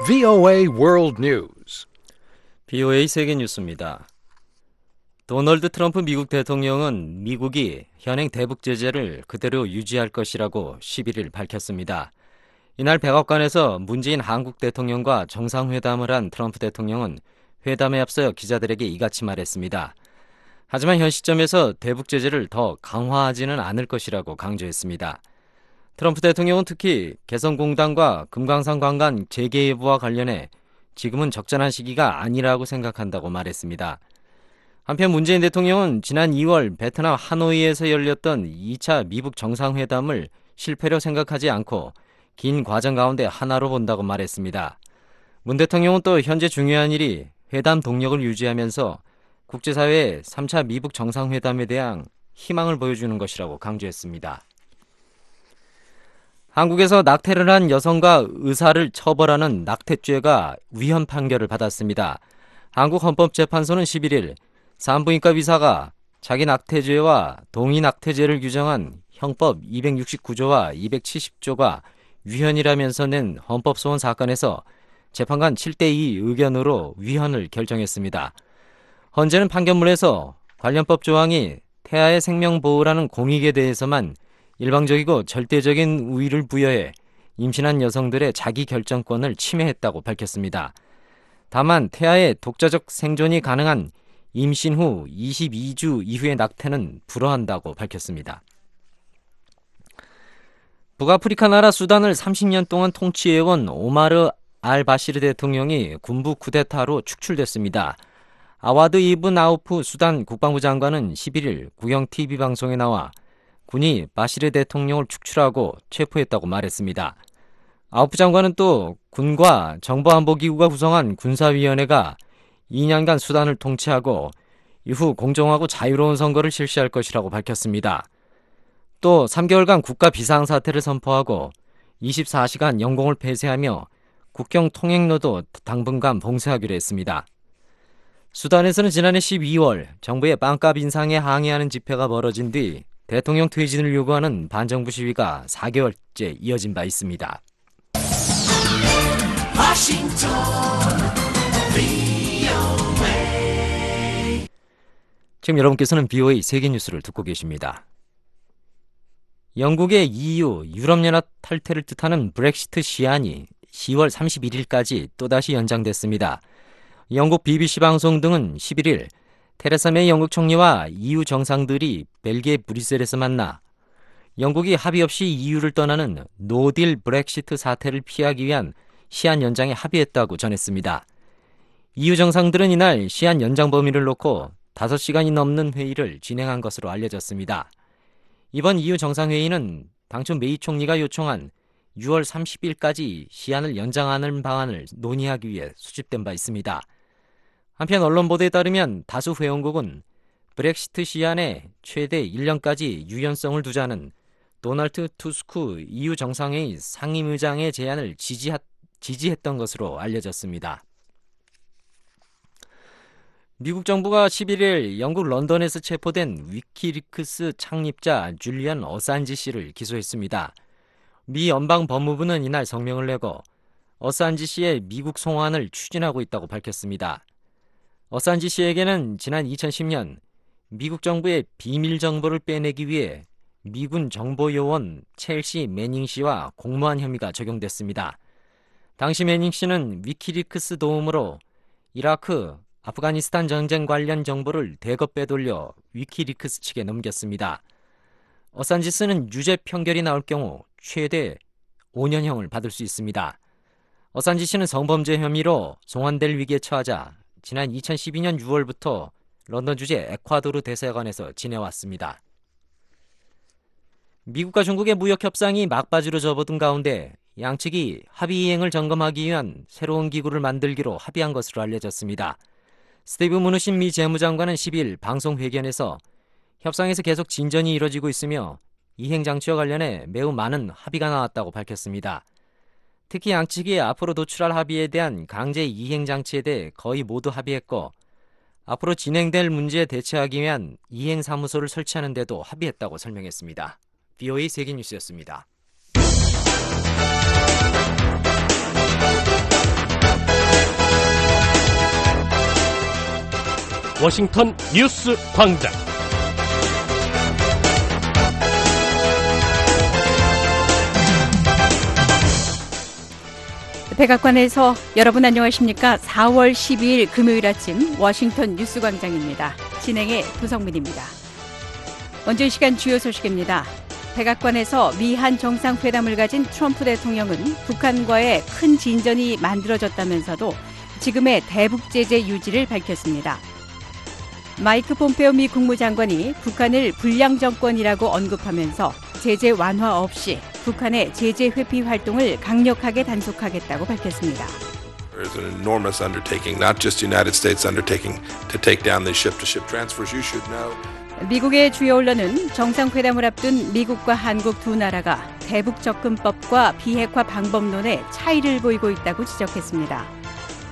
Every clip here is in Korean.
VOA World News. BOA 세계 뉴스입니다. 도널드 트럼프 미국 대통령은 미국이 현행 대북 제재를 그대로 유지할 것이라고 11일 밝혔습니다. 이날 백악관에서 문재인 한국 대통령과 정상회담을 한 트럼프 대통령은 회담에 앞서 기자들에게 이같이 말했습니다. 하지만 현 시점에서 대북 제재를 더 강화하지는 않을 것이라고 강조했습니다. 트럼프 대통령은 특히 개성공단과 금강산 관광 재개 여부와 관련해 지금은 적절한 시기가 아니라고 생각한다고 말했습니다. 한편 문재인 대통령은 지난 2월 베트남 하노이에서 열렸던 2차 미북 정상회담을 실패로 생각하지 않고 긴 과정 가운데 하나로 본다고 말했습니다. 문 대통령은 또 현재 중요한 일이 회담 동력을 유지하면서 국제사회에 3차 미북 정상회담에 대한 희망을 보여주는 것이라고 강조했습니다. 한국에서 낙태를 한 여성과 의사를 처벌하는 낙태죄가 위헌 판결을 받았습니다. 한국헌법재판소는 11일 산부인과 의사가 자기 낙태죄와 동의 낙태죄를 규정한 형법 269조와 270조가 위헌이라면서 낸 헌법소원 사건에서 재판관 7대2 의견으로 위헌을 결정했습니다. 헌재는 판결문에서 관련법 조항이 태아의 생명보호라는 공익에 대해서만 일방적이고 절대적인 우위를 부여해 임신한 여성들의 자기 결정권을 침해했다고 밝혔습니다. 다만 태아의 독자적 생존이 가능한 임신 후 22주 이후의 낙태는 불허한다고 밝혔습니다. 북아프리카 나라 수단을 30년 동안 통치해온 오마르 알바시르 대통령이 군부 쿠데타로 축출됐습니다. 아와드 이븐 아우프 수단 국방부 장관은 11일 국영 TV 방송에 나와 군이 바시르 대통령을 축출하고 체포했다고 말했습니다. 아우프 장관은 또 군과 정보안보기구가 구성한 군사위원회가 2년간 수단을 통치하고 이후 공정하고 자유로운 선거를 실시할 것이라고 밝혔습니다. 또 3개월간 국가 비상사태를 선포하고 24시간 영공을 폐쇄하며 국경 통행로도 당분간 봉쇄하기로 했습니다. 수단에서는 지난해 12월 정부의 빵값 인상에 항의하는 집회가 벌어진 뒤 대통령 퇴진을 요구하는 반정부 시위가 4개월째 이어진 바 있습니다. 지금 여러분께서는 BOA 세계뉴스를 듣고 계십니다. 영국의 EU, 유럽연합 탈퇴를 뜻하는 브렉시트 시한이 10월 31일까지 또다시 연장됐습니다. 영국 BBC 방송 등은 11일 테레사 메이 영국 총리와 EU 정상들이 벨기에 브뤼셀에서 만나 영국이 합의 없이 EU를 떠나는 노딜 브렉시트 사태를 피하기 위한 시한 연장에 합의했다고 전했습니다. EU 정상들은 이날 시한 연장 범위를 놓고 5시간이 넘는 회의를 진행한 것으로 알려졌습니다. 이번 EU 정상회의는 당초 메이 총리가 요청한 6월 30일까지 시한을 연장하는 방안을 논의하기 위해 수집된 바 있습니다. 한편 언론 보도에 따르면 다수 회원국은 브렉시트 시한에 최대 1년까지 유연성을 두자는 도널드 투스크 EU 정상회의 상임의장의 제안을 지지했던 것으로 알려졌습니다. 미국 정부가 11일 영국 런던에서 체포된 위키리크스 창립자 줄리언 어산지 씨를 기소했습니다. 미 연방법무부는 이날 성명을 내고 어산지 씨의 미국 송환을 추진하고 있다고 밝혔습니다. 어산지 씨에게는 지난 2010년 미국 정부의 비밀 정보를 빼내기 위해 미군 정보요원 첼시 매닝 씨와 공모한 혐의가 적용됐습니다. 당시 매닝 씨는 위키리크스 도움으로 이라크, 아프가니스탄 전쟁 관련 정보를 대거 빼돌려 위키리크스 측에 넘겼습니다. 어산지 씨는 유죄 판결이 나올 경우 최대 5년형을 받을 수 있습니다. 어산지 씨는 성범죄 혐의로 송환될 위기에 처하자 지난 2012년 6월부터 런던 주재 에콰도르 대사관에서 지내왔습니다. 미국과 중국의 무역 협상이 막바지로 접어든 가운데 양측이 합의 이행을 점검하기 위한 새로운 기구를 만들기로 합의한 것으로 알려졌습니다. 스티브 무누신 미 재무장관은 10일 방송회견에서 협상에서 계속 진전이 이뤄지고 있으며 이행 장치와 관련해 매우 많은 합의가 나왔다고 밝혔습니다. 특히 양측이 앞으로 도출할 합의에 대한 강제 이행 장치에 대해 거의 모두 합의했고 앞으로 진행될 문제에 대처하기 위한 이행 사무소를 설치하는 데도 합의했다고 설명했습니다. BOA 세계뉴스였습니다. 워싱턴 뉴스 광장. 백악관에서 여러분 안녕하십니까? 4월 12일 금요일 아침 워싱턴 뉴스 광장입니다. 진행의 도성민입니다. 먼저 이 시간 주요 소식입니다. 백악관에서 미한 정상회담을 가진 트럼프 대통령은 북한과의 큰 진전이 만들어졌다면서도 지금의 대북 제재 유지를 밝혔습니다. 마이크 폼페오 미 국무장관이 북한을 불량 정권이라고 언급하면서 제재 완화 없이 북한의 제재 회피 활동을 강력하게 단속하겠다고 밝혔습니다. There's an enormous undertaking, not just the United States undertaking to take down these ship-to-ship transfers. You should know. 미국의 주요 언론은 정상회담을 앞둔 미국과 한국 두 나라가 대북 접근법과 비핵화 방법론에 차이를 보이고 있다고 지적했습니다.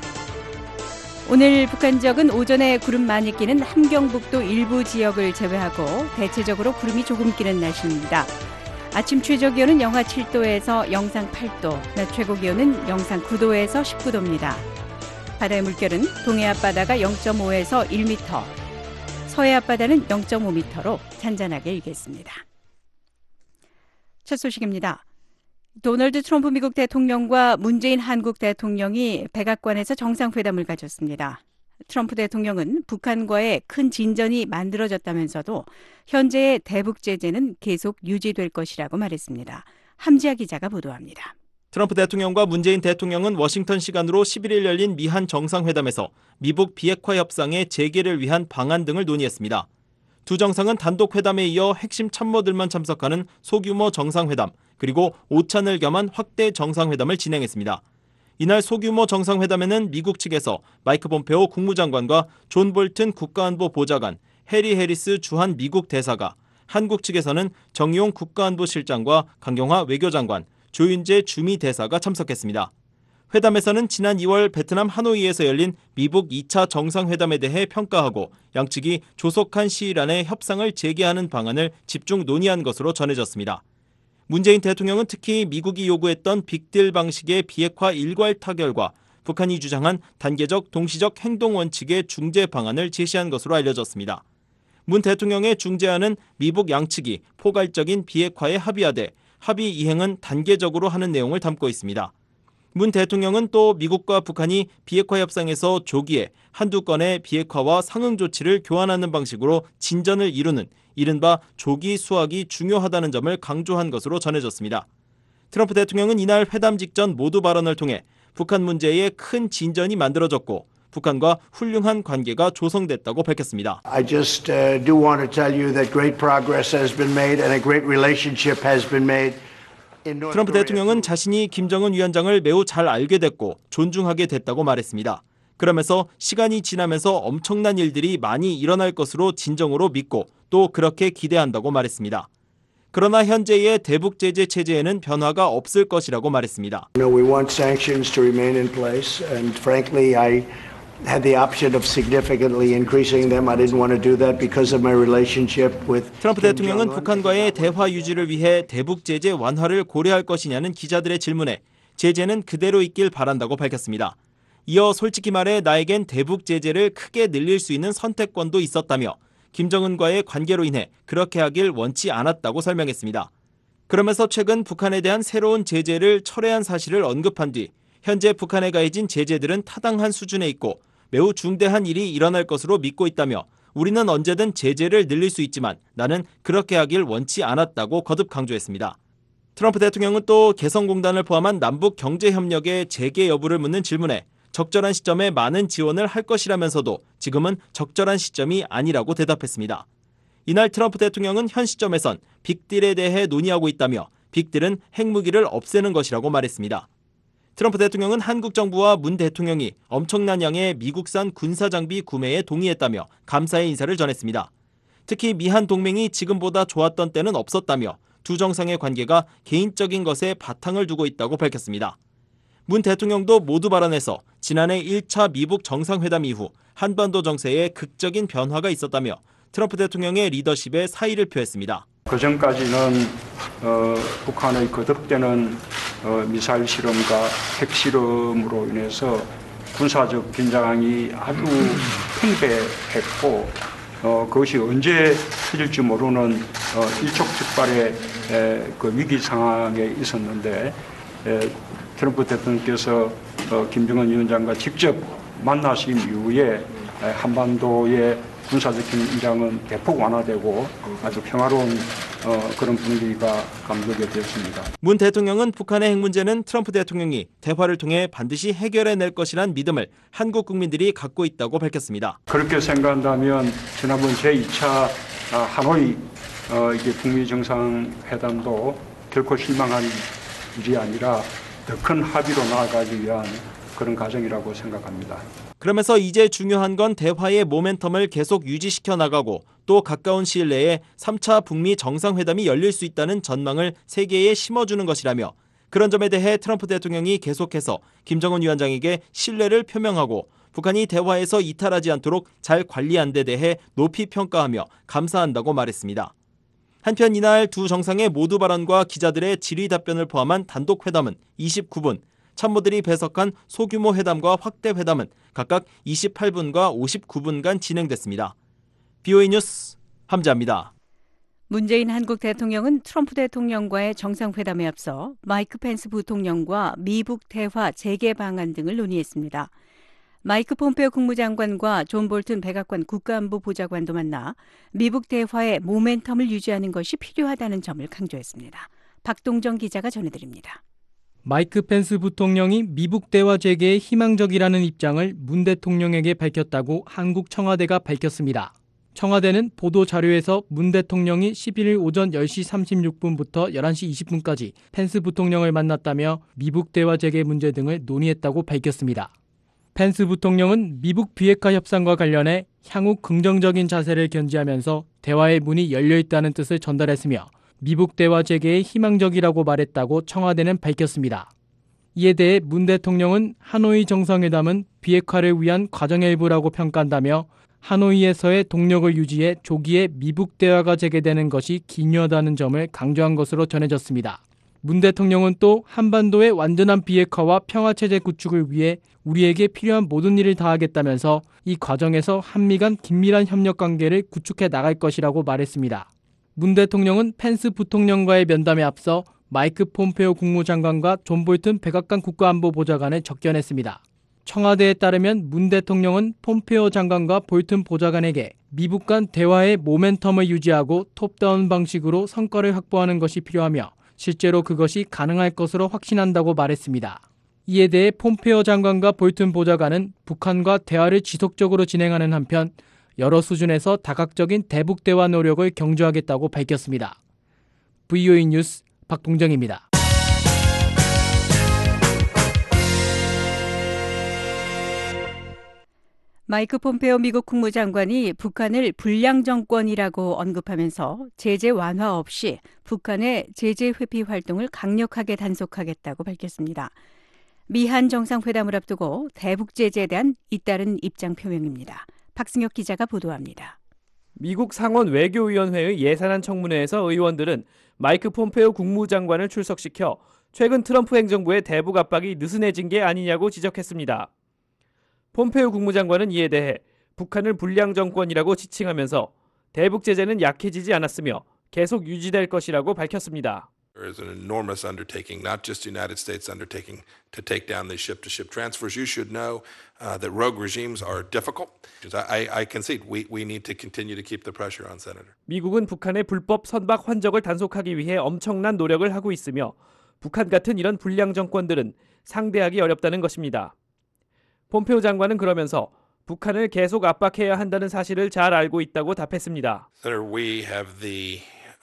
오늘 북한 지역은 오전에 구름 많이 끼는 함경북도 일부 지역을 제외하고 대체적으로 구름이 조금 끼는 날씨입니다. 아침 최저 기온은 영하 7도에서 영상 8도, 낮 최고 기온은 영상 9도에서 19도입니다. 바다의 물결은 동해 앞바다가 0.5에서 1m, 서해 앞바다는 0.5m로 잔잔하게 일겠습니다. 첫 소식입니다. 도널드 트럼프 미국 대통령과 문재인 한국 대통령이 백악관에서 정상회담을 가졌습니다. 트럼프 대통령은 북한과의 큰 진전이 만들어졌다면서도 현재의 대북 제재는 계속 유지될 것이라고 말했습니다. 함지아 기자가 보도합니다. 트럼프 대통령과 문재인 대통령은 워싱턴 시간으로 11일 열린 미한 정상회담에서 미북 비핵화 협상의 재개를 위한 방안 등을 논의했습니다. 두 정상은 단독 회담에 이어 핵심 참모들만 참석하는 소규모 정상회담, 그리고 오찬을 겸한 확대 정상회담을 진행했습니다. 이날 소규모 정상회담에는 미국 측에서 마이크 폼페오 국무장관과 존 볼튼 국가안보 보좌관, 해리 해리스 주한 미국 대사가, 한국 측에서는 정의용 국가안보실장과 강경화 외교장관, 조윤재 주미 대사가 참석했습니다. 회담에서는 지난 2월 베트남 하노이에서 열린 미북 2차 정상회담에 대해 평가하고 양측이 조속한 시일 안에 협상을 재개하는 방안을 집중 논의한 것으로 전해졌습니다. 문재인 대통령은 특히 미국이 요구했던 빅딜 방식의 비핵화 일괄 타결과 북한이 주장한 단계적 동시적 행동 원칙의 중재 방안을 제시한 것으로 알려졌습니다. 문 대통령의 중재안은 미북 양측이 포괄적인 비핵화에 합의하되 합의 이행은 단계적으로 하는 내용을 담고 있습니다. 문 대통령은 또 미국과 북한이 비핵화 협상에서 조기에 한두 건의 비핵화와 상응 조치를 교환하는 방식으로 진전을 이루는 이른바 조기 수학이 중요하다는 점을 강조한 것으로 전해졌습니다. 트럼프 대통령은 이날 회담 직전 모두 발언을 통해 북한 문제에 큰 진전이 만들어졌고 북한과 훌륭한 관계가 조성됐다고 밝혔습니다. I just do want to tell you that great progress has been made and a great relationship has been made. 트럼프 대통령은 자신이 김정은 위원장을 매우 잘 알게 됐고 존중하게 됐다고 말했습니다. 그러면서 시간이 지나면서 엄청난 일들이 많이 일어날 것으로 진정으로 믿고 또 그렇게 기대한다고 말했습니다. 그러나 현재의 대북 제재 체제에는 변화가 없을 것이라고 말했습니다. We want sanctions to remain in place and frankly I had the option of significantly increasing them. I didn't want to do that because of my relationship with 트럼프 대통령은 북한과의 대화 유지를 위해 대북 제재 완화를 고려할 것이냐는 기자들의 질문에 제재는 그대로 있길 바란다고 밝혔습니다. 이어 솔직히 말해 나에겐 대북 제재를 크게 늘릴 수 있는 선택권도 있었다며 김정은과의 관계로 인해 그렇게 하길 원치 않았다고 설명했습니다. 그러면서 최근 북한에 대한 새로운 제재를 철회한 사실을 언급한 뒤 현재 북한에 가해진 제재들은 타당한 수준에 있고 매우 중대한 일이 일어날 것으로 믿고 있다며 우리는 언제든 제재를 늘릴 수 있지만 나는 그렇게 하길 원치 않았다고 거듭 강조했습니다. 트럼프 대통령은 또 개성공단을 포함한 남북 경제협력의 재개 여부를 묻는 질문에 적절한 시점에 많은 지원을 할 것이라면서도 지금은 적절한 시점이 아니라고 대답했습니다. 이날 트럼프 대통령은 현 시점에선 빅딜에 대해 논의하고 있다며 빅딜은 핵무기를 없애는 것이라고 말했습니다. 트럼프 대통령은 한국 정부와 문 대통령이 엄청난 양의 미국산 군사장비 구매에 동의했다며 감사의 인사를 전했습니다. 특히 미한 동맹이 지금보다 좋았던 때는 없었다며 두 정상의 관계가 개인적인 것에 바탕을 두고 있다고 밝혔습니다. 문 대통령도 모두 발언에서 지난해 1차 미북 정상회담 이후 한반도 정세에 극적인 변화가 있었다며 트럼프 대통령의 리더십에 사의를 표했습니다. 그전까지는 북한의 거듭되는 미사일 실험과 핵 실험으로 인해서 군사적 긴장이 아주 팽배했고 그것이 언제 터질지 모르는 일촉즉발의 그 위기 상황에 있었는데 트럼프 대통령께서 김정은 위원장과 직접 만나신 이후에 한반도의 군사적 긴장은 대폭 완화되고 아주 평화로운 그런 분위기가 감도게 되었습니다. 문 대통령은 북한의 핵 문제는 트럼프 대통령이 대화를 통해 반드시 해결해낼 것이란 믿음을 한국 국민들이 갖고 있다고 밝혔습니다. 그렇게 생각한다면 지난번 제2차 하노이 이게 북미 정상회담도 결코 실망한 일이 아니라 더 큰 합의로 나아가기 위한 그런 과정이라고 생각합니다. 그러면서 이제 중요한 건 대화의 모멘텀을 계속 유지시켜 나가고 또 가까운 시일 내에 3차 북미 정상회담이 열릴 수 있다는 전망을 세계에 심어주는 것이라며 그런 점에 대해 트럼프 대통령이 계속해서 김정은 위원장에게 신뢰를 표명하고 북한이 대화에서 이탈하지 않도록 잘 관리한 데 대해 높이 평가하며 감사한다고 말했습니다. 한편 이날 두 정상의 모두 발언과 기자들의 질의 답변을 포함한 단독 회담은 29분, 참모들이 배석한 소규모 회담과 확대 회담은 각각 28분과 59분간 진행됐습니다. BOA 뉴스 함자입니다. 문재인 한국 대통령은 트럼프 대통령과의 정상회담에 앞서 마이크 펜스 부통령과 미북 대화 재개 방안 등을 논의했습니다. 마이크 폼페오 국무장관과 존 볼튼 백악관 국가안보 보좌관도 만나 미북 대화의 모멘텀을 유지하는 것이 필요하다는 점을 강조했습니다. 박동정 기자가 전해드립니다. 마이크 펜스 부통령이 미북 대화 재개에 희망적이라는 입장을 문 대통령에게 밝혔다고 한국 청와대가 밝혔습니다. 청와대는 보도자료에서 문 대통령이 11일 오전 10시 36분부터 11시 20분까지 펜스 부통령을 만났다며 미북 대화 재개 문제 등을 논의했다고 밝혔습니다. 펜스 부통령은 미북 비핵화 협상과 관련해 향후 긍정적인 자세를 견지하면서 대화의 문이 열려있다는 뜻을 전달했으며 미북 대화 재개에 희망적이라고 말했다고 청와대는 밝혔습니다. 이에 대해 문 대통령은 하노이 정상회담은 비핵화를 위한 과정의 일부라고 평가한다며 하노이에서의 동력을 유지해 조기에 미북 대화가 재개되는 것이 기묘하다는 점을 강조한 것으로 전해졌습니다. 문 대통령은 또 한반도의 완전한 비핵화와 평화체제 구축을 위해 우리에게 필요한 모든 일을 다하겠다면서 이 과정에서 한미 간 긴밀한 협력관계를 구축해 나갈 것이라고 말했습니다. 문 대통령은 펜스 부통령과의 면담에 앞서 마이크 폼페오 국무장관과 존 볼튼 백악관 국가안보보좌관을 접견했습니다. 청와대에 따르면 문 대통령은 폼페오 장관과 볼튼 보좌관에게 미북 간 대화의 모멘텀을 유지하고 톱다운 방식으로 성과를 확보하는 것이 필요하며 실제로 그것이 가능할 것으로 확신한다고 말했습니다. 이에 대해 폼페오 장관과 볼튼 보좌관은 북한과 대화를 지속적으로 진행하는 한편 여러 수준에서 다각적인 대북 대화 노력을 경주하겠다고 밝혔습니다. BOA 뉴스 박동정입니다. 마이크 폼페오 미국 국무장관이 북한을 불량 정권이라고 언급하면서 제재 완화 없이 북한의 제재 회피 활동을 강력하게 단속하겠다고 밝혔습니다. 미한 정상회담을 앞두고 대북 제재에 대한 잇따른 입장 표명입니다. 박승혁 기자가 보도합니다. 미국 상원 외교위원회의 예산안 청문회에서 의원들은 마이크 폼페오 국무장관을 출석시켜 최근 트럼프 행정부의 대북 압박이 느슨해진 게 아니냐고 지적했습니다. 폼페오 국무장관은 이에 대해 북한을 불량 정권이라고 지칭하면서 대북 제재는 약해지지 않았으며 계속 유지될 것이라고 밝혔습니다. There is an enormous undertaking, not just the United States undertaking, to take down these ship-to-ship transfers. You should know that rogue regimes are difficult. I concede we need to continue to keep the pressure on Senator. 미국은 북한의 불법 선박 환적을 단속하기 위해 엄청난 노력을 하고 있으며 북한 같은 이런 불량 정권들은 상대하기 어렵다는 것입니다. 폼페오 장관은 그러면서 북한을 계속 압박해야 한다는 사실을 잘 알고 있다고 답했습니다. Senator, we have the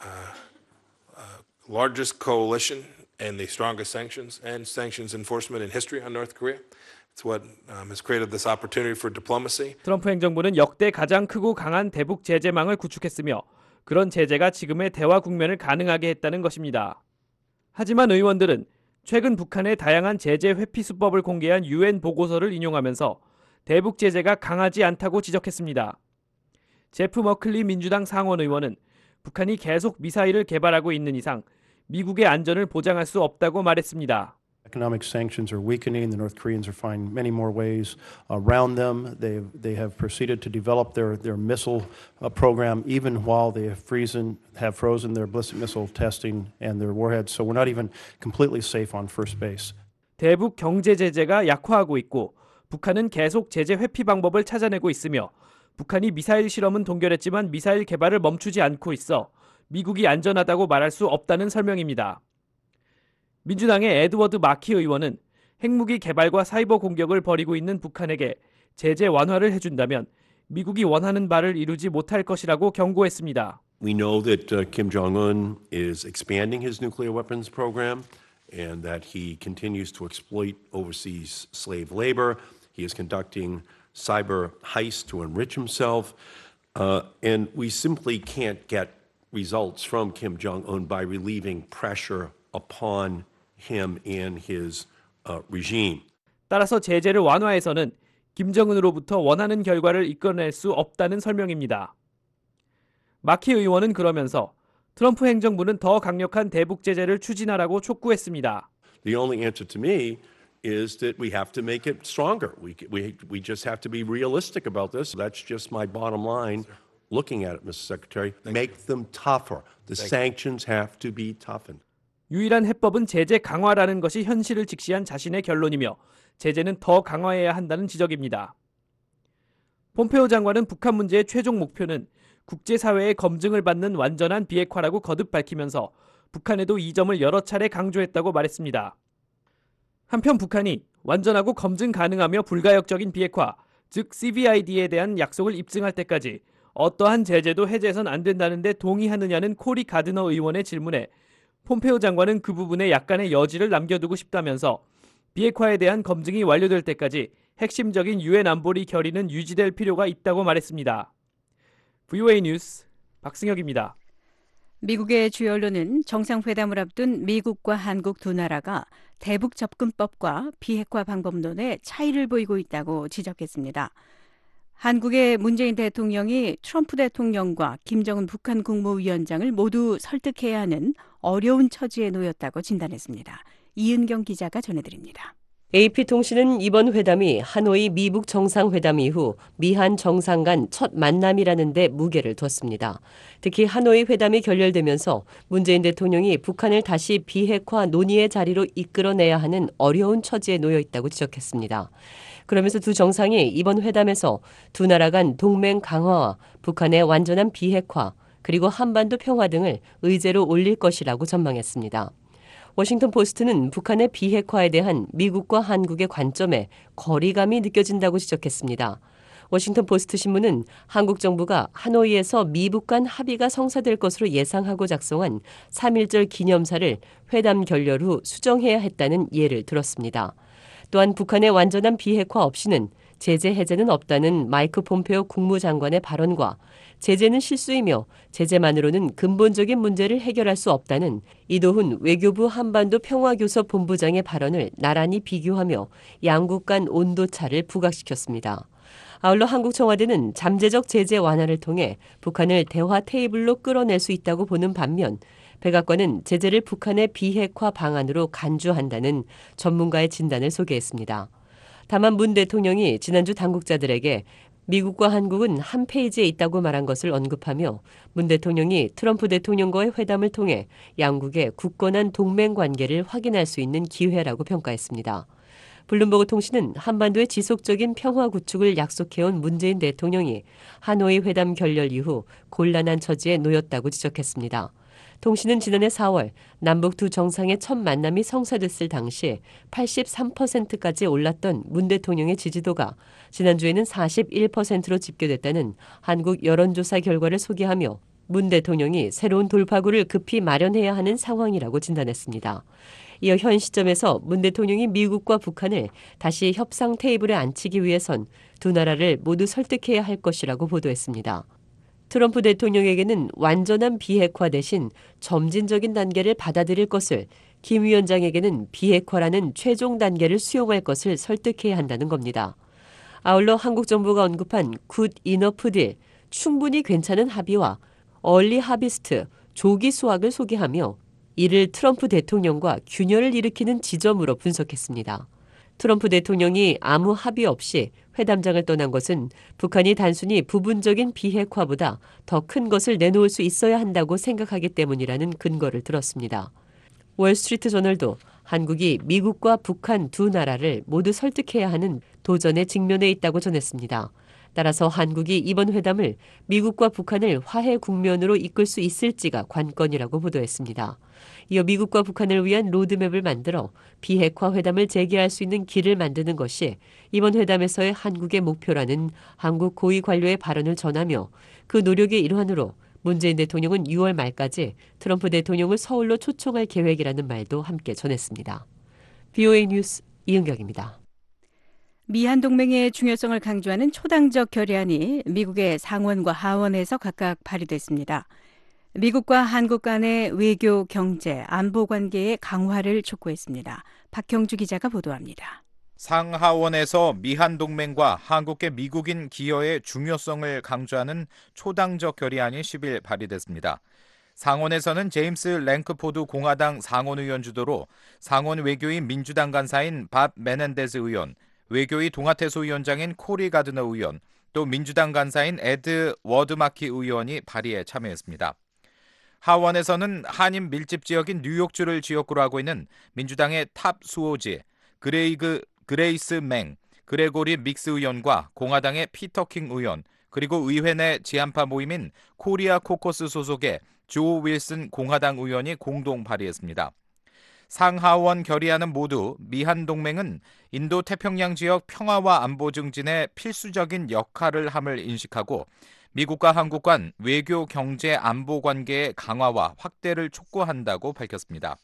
largest coalition and the strongest sanctions enforcement in history on North Korea. It's what has created this opportunity for diplomacy. 트럼프 행정부는 역대 가장 크고 강한 대북 제재망을 구축했으며 그런 제재가 지금의 대화 국면을 가능하게 했다는 것입니다. 하지만 의원들은 최근 북한의 다양한 제재 회피 수법을 공개한 UN 보고서를 인용하면서 대북 제재가 강하지 않다고 지적했습니다. 제프 머클리 민주당 상원 의원은 북한이 계속 미사일을 개발하고 있는 이상 미국의 안전을 보장할 수 없다고 말했습니다. economic sanctions are weakening. The North Koreans are finding many more ways around them. They have proceeded to develop their missile program even while they have frozen their ballistic missile testing and their warheads. So we're not even completely safe on first base. 대북 경제 제재가 약화하고 있고 북한은 계속 제재 회피 방법을 찾아내고 있으며 북한이 미사일 실험은 동결했지만 미사일 개발을 멈추지 않고 있어 미국이 안전하다고 말할 수 없다는 설명입니다. 민주당의 에드워드 마키 의원은 핵무기 개발과 사이버 공격을 벌이고 있는 북한에게 제재 완화를 해준다면 미국이 원하는 바를 이루지 못할 것이라고 경고했습니다. We know that Kim Jong-un is expanding his nuclear weapons program and that he continues to exploit overseas slave labor. He is conducting cyber heists to enrich himself. And we simply can't get results from Kim Jong-un by relieving pressure upon him and his regime. 따라서 제재를 완화해서는 김정은으로부터 원하는 결과를 이끌어낼 수 없다는 설명입니다. 마키 의원은 그러면서 트럼프 행정부는 더 강력한 대북 제재를 추진하라고 촉구했습니다. The only answer to me is that we have to make it stronger. We just have to be realistic about this. That's just my bottom line looking at it, Mr. Secretary. Make them tougher. The sanctions have to be toughened. 유일한 해법은 제재 강화라는 것이 현실을 직시한 자신의 결론이며 제재는 더 강화해야 한다는 지적입니다. 폼페오 장관은 북한 문제의 최종 목표는 국제사회의 검증을 받는 완전한 비핵화라고 거듭 밝히면서 북한에도 이 점을 여러 차례 강조했다고 말했습니다. 한편 북한이 완전하고 검증 가능하며 불가역적인 비핵화, 즉 CVID에 대한 약속을 입증할 때까지 어떠한 제재도 해제해선 안 된다는 데 동의하느냐는 코리 가드너 의원의 질문에 폼페오 장관은 그 부분에 약간의 여지를 남겨두고 싶다면서 비핵화에 대한 검증이 완료될 때까지 핵심적인 유엔 안보리 결의는 유지될 필요가 있다고 말했습니다. VOA 뉴스 박승혁입니다. 미국의 주요 언론은 정상회담을 앞둔 미국과 한국 두 나라가 대북 접근법과 비핵화 방법론에 차이를 보이고 있다고 지적했습니다. 한국의 문재인 대통령이 트럼프 대통령과 김정은 북한 국무위원장을 모두 설득해야 하는 어려운 처지에 놓였다고 진단했습니다. 이은경 기자가 전해드립니다. AP통신은 이번 회담이 하노이 미북 정상회담 이후 미한 정상 간 첫 만남이라는 데 무게를 뒀습니다. 특히 하노이 회담이 결렬되면서 문재인 대통령이 북한을 다시 비핵화 논의의 자리로 이끌어내야 하는 어려운 처지에 놓여 있다고 지적했습니다. 그러면서 두 정상이 이번 회담에서 두 나라 간 동맹 강화와 북한의 완전한 비핵화 그리고 한반도 평화 등을 의제로 올릴 것이라고 전망했습니다. 워싱턴 포스트는 북한의 비핵화에 대한 미국과 한국의 관점에 거리감이 느껴진다고 지적했습니다. 워싱턴 포스트 신문은 한국 정부가 하노이에서 미북 간 합의가 성사될 것으로 예상하고 작성한 3.1절 기념사를 회담 결렬 후 수정해야 했다는 예를 들었습니다. 또한 북한의 완전한 비핵화 없이는 제재 해제는 없다는 마이크 폼페오 국무장관의 발언과 제재는 실수이며 제재만으로는 근본적인 문제를 해결할 수 없다는 이도훈 외교부 한반도 평화교섭 본부장의 발언을 나란히 비교하며 양국 간 온도차를 부각시켰습니다. 아울러 한국 청와대는 잠재적 제재 완화를 통해 북한을 대화 테이블로 끌어낼 수 있다고 보는 반면 백악관은 제재를 북한의 비핵화 방안으로 간주한다는 전문가의 진단을 소개했습니다. 다만 문 대통령이 지난주 당국자들에게 미국과 한국은 한 페이지에 있다고 말한 것을 언급하며 문 대통령이 트럼프 대통령과의 회담을 통해 양국의 굳건한 동맹 관계를 확인할 수 있는 기회라고 평가했습니다. 블룸버그 통신은 한반도의 지속적인 평화 구축을 약속해온 문재인 대통령이 하노이 회담 결렬 이후 곤란한 처지에 놓였다고 지적했습니다. 통신은 지난해 4월 남북 두 정상의 첫 만남이 성사됐을 당시 83%까지 올랐던 문 대통령의 지지도가 지난주에는 41%로 집계됐다는 한국 여론조사 결과를 소개하며 문 대통령이 새로운 돌파구를 급히 마련해야 하는 상황이라고 진단했습니다. 이어 현 시점에서 문 대통령이 미국과 북한을 다시 협상 테이블에 앉히기 위해선 두 나라를 모두 설득해야 할 것이라고 보도했습니다. 트럼프 대통령에게는 완전한 비핵화 대신 점진적인 단계를 받아들일 것을, 김 위원장에게는 비핵화라는 최종 단계를 수용할 것을 설득해야 한다는 겁니다. 아울러 한국 정부가 언급한 굿 이너프 딜, 충분히 괜찮은 합의와 얼리 하비스트, 조기 수확을 소개하며 이를 트럼프 대통령과 균열을 일으키는 지점으로 분석했습니다. 트럼프 대통령이 아무 합의 없이 회담장을 떠난 것은 북한이 단순히 부분적인 비핵화보다 더 큰 것을 내놓을 수 있어야 한다고 생각하기 때문이라는 근거를 들었습니다. 월스트리트 저널도 한국이 미국과 북한 두 나라를 모두 설득해야 하는 도전에 직면해 있다고 전했습니다. 따라서 한국이 이번 회담을 미국과 북한을 화해 국면으로 이끌 수 있을지가 관건이라고 보도했습니다. 이어 미국과 북한을 위한 로드맵을 만들어 비핵화 회담을 재개할 수 있는 길을 만드는 것이 이번 회담에서의 한국의 목표라는 한국 고위 관료의 발언을 전하며 그 노력의 일환으로 문재인 대통령은 6월 말까지 트럼프 대통령을 서울로 초청할 계획이라는 말도 함께 전했습니다. VOA 뉴스 이은경입니다. 미한 동맹의 중요성을 강조하는 초당적 결의안이 미국의 상원과 하원에서 각각 발의됐습니다. 미국과 한국 간의 외교, 경제, 안보 관계의 강화를 촉구했습니다. 박형주 기자가 보도합니다. 상하원에서 미한 동맹과 한국의 미국인 기여의 중요성을 강조하는 초당적 결의안이 10일 발의됐습니다. 상원에서는 제임스 랭크포드 공화당 상원의원 주도로 상원 외교위 민주당 간사인 밥 메넨데스 의원, 외교위 동아태소 위원장인 코리 가드너 의원, 또 민주당 간사인 에드 워드마키 의원이 발의에 참여했습니다. 하원에서는 한인 밀집 지역인 뉴욕주를 지역구로 하고 있는 민주당의 탑 수호지 그레이스 맹, 그레고리 믹스 의원과 공화당의 피터 킹 의원, 그리고 의회 내 지한파 모임인 코리아 코커스 소속의 조 윌슨 공화당 의원이 공동 발의했습니다. 상하원 결의안은 모두 미한 동맹은 인도 태평양 지역 평화와 안보 증진에 필수적인 역할을 함을 인식하고 미국과 한국 간 외교, 경제, 안보 관계의 강화와 확대를 촉구한다고 밝혔습니다.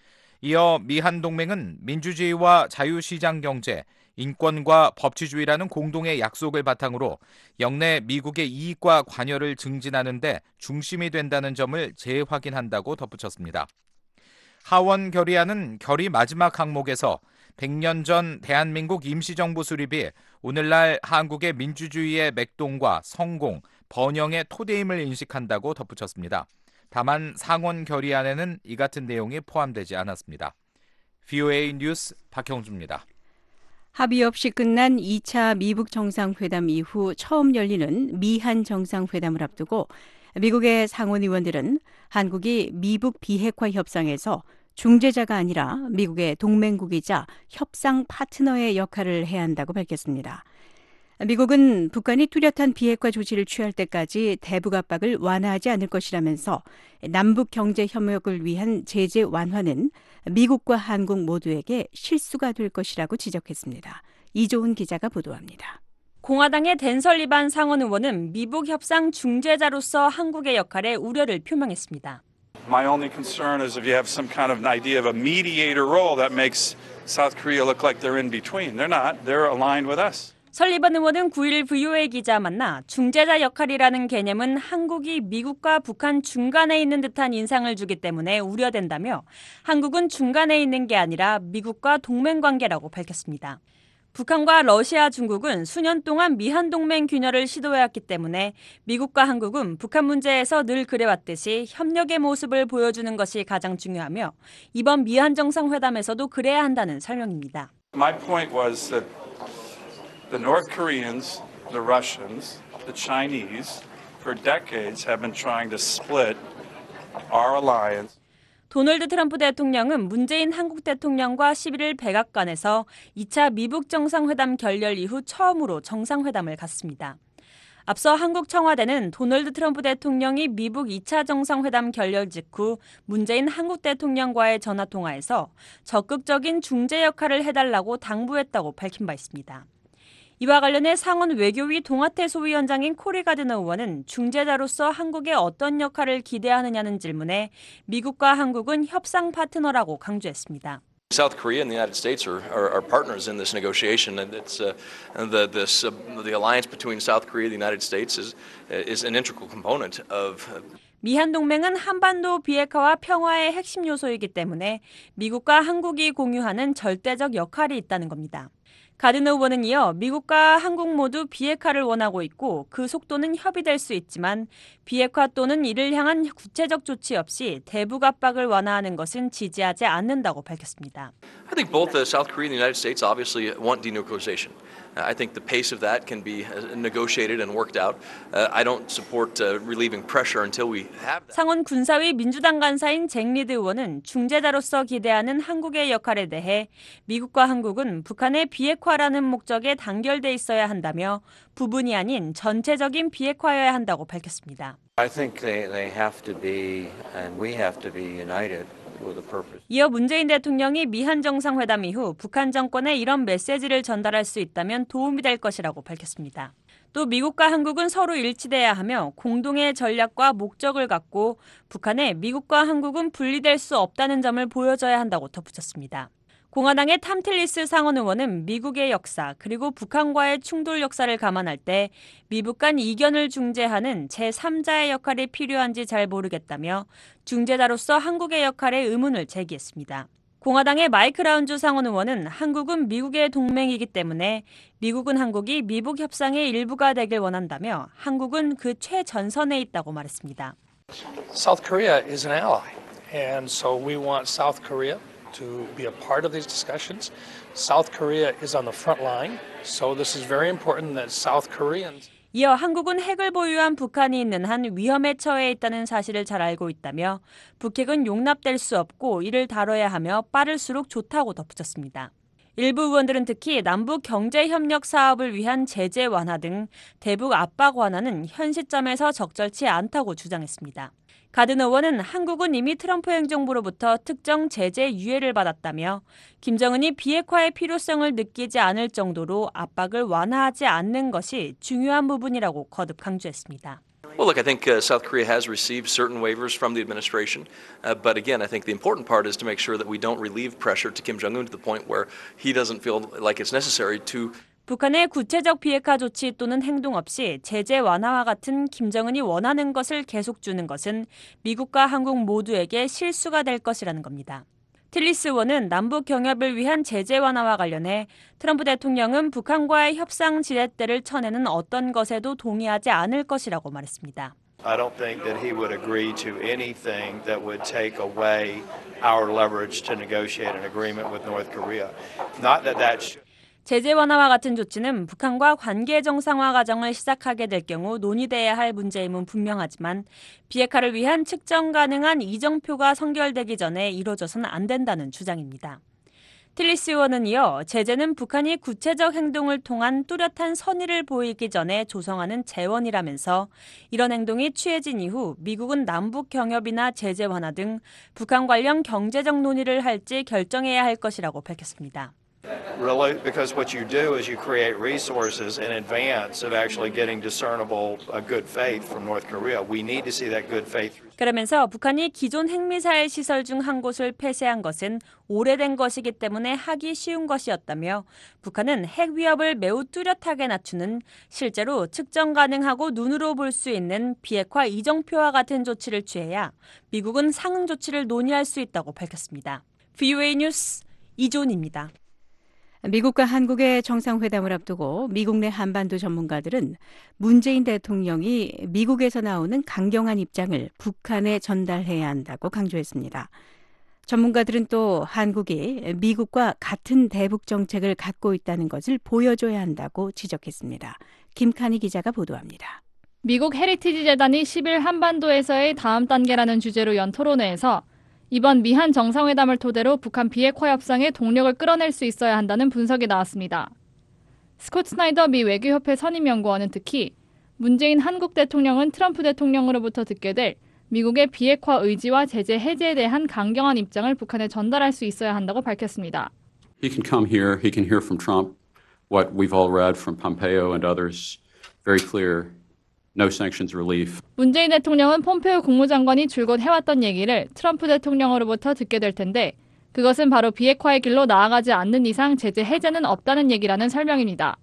이어 미한 동맹은 민주주의와 자유시장 경제, 인권과 법치주의라는 공동의 약속을 바탕으로 영내 미국의 이익과 관여를 증진하는 데 중심이 된다는 점을 재확인한다고 덧붙였습니다. 하원 결의안은 결의 마지막 항목에서 100년 전 대한민국 임시정부 수립이 오늘날 한국의 민주주의의 맥동과 성공, 번영의 토대임을 인식한다고 덧붙였습니다. 다만 상원 결의안에는 이 같은 내용이 포함되지 않았습니다. VOA 뉴스 박형주입니다. 합의 없이 끝난 2차 미북 정상회담 이후 처음 열리는 미한 정상회담을 앞두고 미국의 상원의원들은 한국이 미북 비핵화 협상에서 중재자가 아니라 미국의 동맹국이자 협상 파트너의 역할을 해야 한다고 밝혔습니다. 미국은 북한이 뚜렷한 비핵화 조치를 취할 때까지 대북 압박을 완화하지 않을 것이라면서 남북 경제 협력을 위한 제재 완화는 미국과 한국 모두에게 실수가 될 것이라고 지적했습니다. 이조은 기자가 보도합니다. 공화당의 댄 설리반 상원 의원은 미북 협상 중재자로서 한국의 역할에 우려를 표명했습니다. My only concern is if you have some kind of an idea of a mediator role that makes South Korea look like they're in between. They're not. They're aligned with us. 설리반 의원은 9일 VOA 기자 만나 중재자 역할이라는 개념은 한국이 미국과 북한 중간에 있는 듯한 인상을 주기 때문에 우려된다며 한국은 중간에 있는 게 아니라 미국과 동맹관계라고 밝혔습니다. 북한과 러시아, 중국은 수년 동안 미한 동맹 균열을 시도해왔기 때문에 미국과 한국은 북한 문제에서 늘 그래왔듯이 협력의 모습을 보여주는 것이 가장 중요하며 이번 미한 정상회담에서도 그래야 한다는 설명입니다. My point was that the North Koreans, the Russians, the Chinese, for decades have been trying to split our alliance. 도널드 트럼프 대통령은 문재인 한국 대통령과 11일 백악관에서 2차 미북 정상회담 결렬 이후 처음으로 정상회담을 갖습니다. 앞서 한국 청와대는 도널드 트럼프 대통령이 미북 2차 정상회담 결렬 직후 문재인 한국 대통령과의 전화통화에서 적극적인 중재 역할을 해달라고 당부했다고 밝힌 바 있습니다. 이와 관련해 상원 외교위 동아태소 위원장인 코리 가드너 의원은 중재자로서 한국에 어떤 역할을 기대하느냐는 질문에 미국과 한국은 협상 파트너라고 강조했습니다. South Korea and the United States are partners in this negotiation, and it's the alliance between South Korea and the United States is an integral component of. 미한 동맹은 한반도 비핵화와 평화의 핵심 요소이기 때문에 미국과 한국이 공유하는 절대적 역할이 있다는 겁니다. 가드너 의원은 이어 미국과 한국 모두 비핵화를 원하고 있고 그 속도는 협의될 수 있지만 비핵화 또는 이를 향한 구체적 조치 없이 대북 압박을 완화하는 것은 지지하지 않는다고 밝혔습니다. I think both South Korea and the United States obviously want denuclearization. I think the pace of that can be negotiated and worked out. I don't support relieving pressure until we have that. 상원 군사위 민주당 간사인 잭 리드 의원은 중재자로서 기대하는 한국의 역할에 대해 미국과 한국은 북한의 비핵화라는 목적에 단결돼 있어야 한다며 부분이 아닌 전체적인 비핵화여야 한다고 밝혔습니다. I think they have to be and we have to be united. 이어 문재인 대통령이 미한 정상회담 이후 북한 정권에 이런 메시지를 전달할 수 있다면 도움이 될 것이라고 밝혔습니다. 또 미국과 한국은 서로 일치돼야 하며 공동의 전략과 목적을 갖고 북한에 미국과 한국은 분리될 수 없다는 점을 보여줘야 한다고 덧붙였습니다. 공화당의 탐 틸리스 상원 의원은 미국의 역사 그리고 북한과의 충돌 역사를 감안할 때 미북 간 이견을 중재하는 제3자의 역할이 필요한지 잘 모르겠다며 중재자로서 한국의 역할에 의문을 제기했습니다. 공화당의 마이크 라운주 상원 의원은 한국은 미국의 동맹이기 때문에 미국은 한국이 미북 협상의 일부가 되길 원한다며 한국은 그 최전선에 있다고 말했습니다. South Korea is an ally, and so we want South Korea to be a part of these discussions. South Korea is on the front line, so this is very important that South Koreans. 이어 한국은 핵을 보유한 북한이 있는 한 위험에 처해 있다는 사실을 잘 알고 있다며 북핵은 용납될 수 없고 이를 다뤄야 하며 빠를수록 좋다고 덧붙였습니다. 일부 의원들은 특히 남북 경제협력 사업을 위한 제재 완화 등 대북 압박 완화는 현 시점에서 적절치 않다고 주장했습니다. 가드너 의원은 한국은 이미 트럼프 행정부로부터 특정 제재 유예를 받았다며 김정은이 비핵화의 필요성을 느끼지 않을 정도로 압박을 완화하지 않는 것이 중요한 부분이라고 거듭 강조했습니다. Well, look, I think South Korea has received certain waivers from the administration, but again, I think the important part is to make sure that we don't relieve pressure to Kim Jong-un to the point where he doesn't feel like it's necessary to 북한의 구체적 비핵화 조치 또는 행동 없이 제재 완화와 같은 김정은이 원하는 것을 계속 주는 것은 미국과 한국 모두에게 실수가 될 것이라는 겁니다. 틸리스 의원은 남북 경협을 위한 제재 완화와 관련해 트럼프 대통령은 북한과의 협상 지렛대를 쳐내는 어떤 것에도 동의하지 않을 것이라고 말했습니다. I don't think that he would agree to anything that would take away our leverage to negotiate an agreement with North Korea. Not that that should 제재 완화와 같은 조치는 북한과 관계 정상화 과정을 시작하게 될 경우 논의돼야 할 문제임은 분명하지만 비핵화를 위한 측정 가능한 이정표가 선결되기 전에 이뤄져서는 안 된다는 주장입니다. 틸리스 의원은 이어 제재는 북한이 구체적 행동을 통한 뚜렷한 선의를 보이기 전에 조성하는 재원이라면서 이런 행동이 취해진 이후 미국은 남북 경협이나 제재 완화 등 북한 관련 경제적 논의를 할지 결정해야 할 것이라고 밝혔습니다. Really, because what you do is you create resources in advance of actually getting discernible good faith from North Korea. We need to see that good faith. 그러면서 북한이 기존 핵미사일 시설 중 한 곳을 폐쇄한 것은 오래된 것이기 때문에 하기 쉬운 것이었다며 북한은 핵 위협을 매우 뚜렷하게 낮추는 실제로 측정 가능하고 눈으로 볼 수 있는 비핵화 이정표와 같은 조치를 취해야 미국은 상응 조치를 논의할 수 있다고 밝혔습니다. VOA 뉴스 이존입니다. 미국과 한국의 정상회담을 앞두고 미국 내 한반도 전문가들은 문재인 대통령이 미국에서 나오는 강경한 입장을 북한에 전달해야 한다고 강조했습니다. 전문가들은 또 한국이 미국과 같은 대북 정책을 갖고 있다는 것을 보여줘야 한다고 지적했습니다. 김칸희 기자가 보도합니다. 미국 헤리티지 재단이 10일 한반도에서의 다음 단계라는 주제로 연 토론회에서 이번 미한 정상회담을 토대로 북한 비핵화 협상에 동력을 끌어낼 수 있어야 한다는 분석이 나왔습니다. 스콧 스나이더 미 외교협회 선임연구원은 특히 문재인 한국 대통령은 트럼프 대통령으로부터 듣게 될 미국의 비핵화 의지와 제재 해제에 대한 강경한 입장을 북한에 전달할 수 있어야 한다고 밝혔습니다. He can come here, he can hear from Trump what we've all read from Pompeo and others, very clear. No sanctions relief. 문재인 대통령은 폼페오 국무장관이 줄곧 해왔던 얘기를 트럼프 대통령으로부터 듣게 될 텐데 그것은 바로 비핵화의 길로 나아가지 않는 이상 제재 해제는 없다는 얘기라는 설명입니다.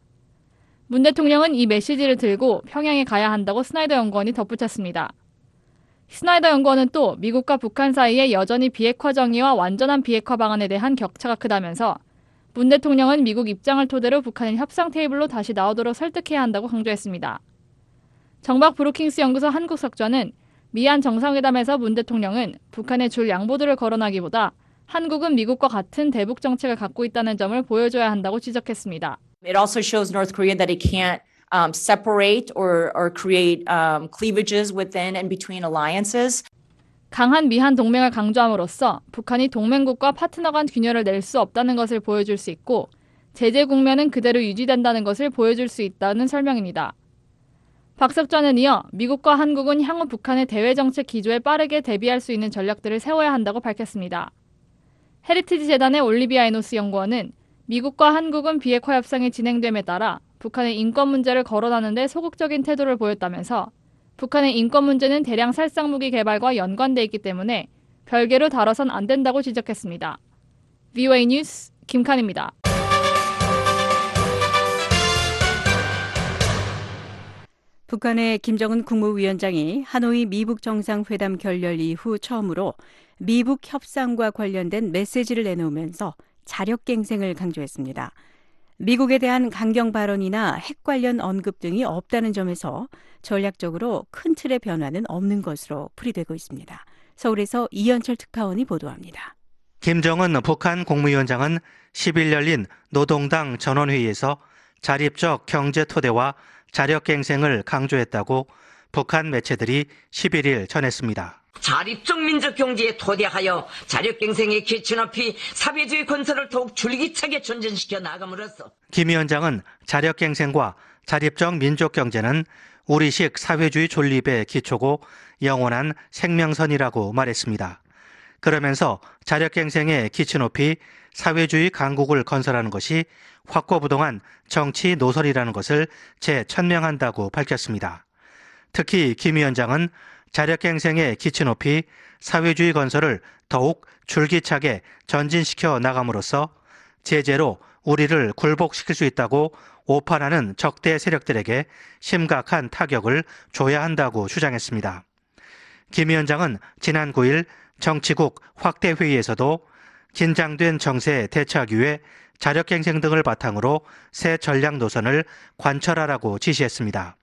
문 대통령은 이 메시지를 들고 평양에 가야 한다고 스나이더 연구원이 덧붙였습니다. 스나이더 연구원은 또 미국과 북한 사이에 여전히 비핵화 정의와 완전한 비핵화 방안에 대한 격차가 크다면서 문 대통령은 미국 입장을 토대로 북한을 협상 테이블로 다시 나오도록 설득해야 한다고 강조했습니다. 정박 브루킹스 연구소 한국석좌는 미한 정상회담에서 문 대통령은 북한에 줄 양보들을 거론하기보다 한국은 미국과 같은 대북 정책을 갖고 있다는 점을 보여줘야 한다고 지적했습니다. It also shows North Korea that it can't separate or create cleavages within and between alliances. 강한 미한 동맹을 강조함으로써 북한이 동맹국과 파트너 간 균열을 낼 수 없다는 것을 보여줄 수 있고 제재 국면은 그대로 유지된다는 것을 보여줄 수 있다는 설명입니다. 박 석좌는 이어 미국과 한국은 향후 북한의 대외 정책 기조에 빠르게 대비할 수 있는 전략들을 세워야 한다고 밝혔습니다. 헤리티지 재단의 올리비아 에노스 연구원은 미국과 한국은 비핵화 협상이 진행됨에 따라 북한의 인권 문제를 거론하는 데 소극적인 태도를 보였다면서 북한의 인권 문제는 대량 살상무기 개발과 연관돼 있기 때문에 별개로 다뤄선 안 된다고 지적했습니다. VOA 뉴스 김칸입니다. 북한의 김정은 국무위원장이 하노이 미북 정상회담 결렬 이후 처음으로 미북 협상과 관련된 메시지를 내놓으면서 자력갱생을 강조했습니다. 미국에 대한 강경 발언이나 핵 관련 언급 등이 없다는 점에서 전략적으로 큰 틀의 변화는 없는 것으로 풀이되고 있습니다. 서울에서 이현철 특파원이 보도합니다. 김정은 북한 국무위원장은 10일 열린 노동당 전원회의에서 자립적 경제 토대와 자력갱생을 강조했다고 북한 매체들이 11일 전했습니다. 자립적 민족 경제에 토대하여 자력갱생의 기초 높이 사회주의 건설을 더욱 줄기차게 전진시켜 나감으로써 김 위원장은 자력갱생과 자립적 민족 경제는 우리식 사회주의 존립의 기초고 영원한 생명선이라고 말했습니다. 그러면서 자력갱생의 기초 높이 사회주의 강국을 건설하는 것이 확고부동한 정치 노선이라는 것을 재천명한다고 밝혔습니다. 특히 김 위원장은 자력갱생의 기치 높이 사회주의 건설을 더욱 줄기차게 전진시켜 나감으로써 제재로 우리를 굴복시킬 수 있다고 오판하는 적대 세력들에게 심각한 타격을 줘야 한다고 주장했습니다. 김 위원장은 지난 9일 정치국 확대 회의에서도 긴장된 정세에 대처하기 위해 자력갱생 등을 바탕으로 새 전략 노선을 관철하라고 지시했습니다.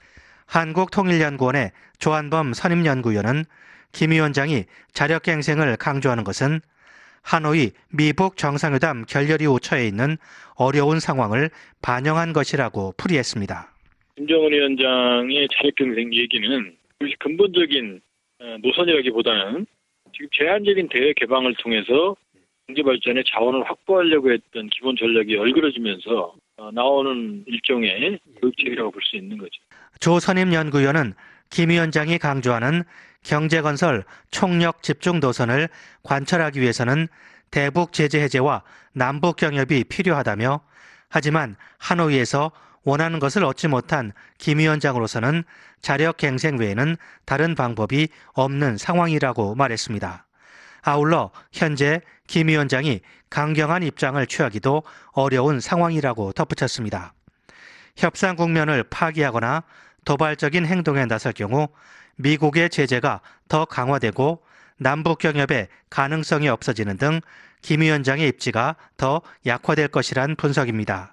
한국통일연구원의 조한범 선임연구위원은 김 위원장이 자력갱생을 강조하는 것은 하노이 미북 정상회담 결렬 이후 처해 있는 어려운 상황을 반영한 것이라고 풀이했습니다. 김정은 위원장의 자력갱생 얘기는 근본적인 노선이라기보다는 지금 제한적인 대외 개방을 통해서 경제 발전의 자원을 확보하려고 했던 기본 전략이 얼그러지면서 나오는 일종의 교육책이라고 볼 수 있는 거죠. 조 선임연구위원은 김 위원장이 강조하는 경제건설 총력 집중 노선을 관철하기 위해서는 대북 제재 해제와 남북 경협이 필요하다며 하지만 하노이에서 원하는 것을 얻지 못한 김 위원장으로서는 자력갱생 외에는 다른 방법이 없는 상황이라고 말했습니다. 아울러 현재 김 위원장이 강경한 입장을 취하기도 어려운 상황이라고 덧붙였습니다. 협상 국면을 파기하거나 도발적인 행동에 나설 경우 미국의 제재가 더 강화되고 남북 경협의 가능성이 없어지는 등 김 위원장의 입지가 더 약화될 것이란 분석입니다.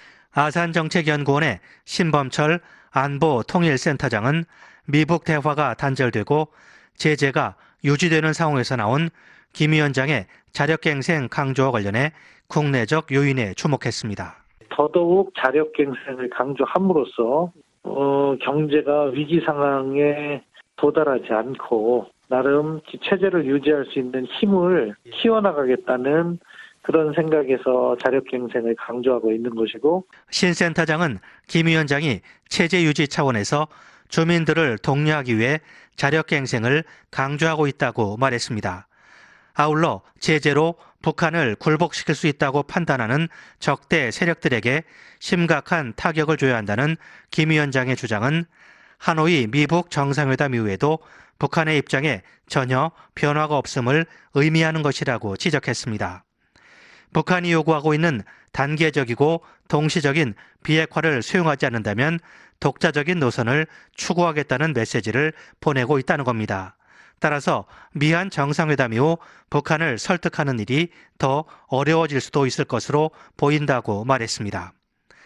아산정책연구원의 신범철 안보통일센터장은 미북 대화가 단절되고 제재가 유지되는 상황에서 나온 김 위원장의 자력갱생 강조와 관련해 국내적 요인에 주목했습니다. 더더욱 자력갱생을 강조함으로써 경제가 위기 상황에 도달하지 않고 나름 체제를 유지할 수 있는 힘을 키워나가겠다는 그런 생각에서 자력갱생을 강조하고 있는 것이고, 신 센터장은 김 위원장이 체제 유지 차원에서 주민들을 독려하기 위해 자력갱생을 강조하고 있다고 말했습니다. 아울러 제재로 북한을 굴복시킬 수 있다고 판단하는 적대 세력들에게 심각한 타격을 줘야 한다는 김 위원장의 주장은 하노이 미북 정상회담 이후에도 북한의 입장에 전혀 변화가 없음을 의미하는 것이라고 지적했습니다. 북한이 요구하고 있는 단계적이고 동시적인 비핵화를 수용하지 않는다면 독자적인 노선을 추구하겠다는 메시지를 보내고 있다는 겁니다. 따라서 미한 정상회담 이후 북한을 설득하는 일이 더 어려워질 수도 있을 것으로 보인다고 말했습니다.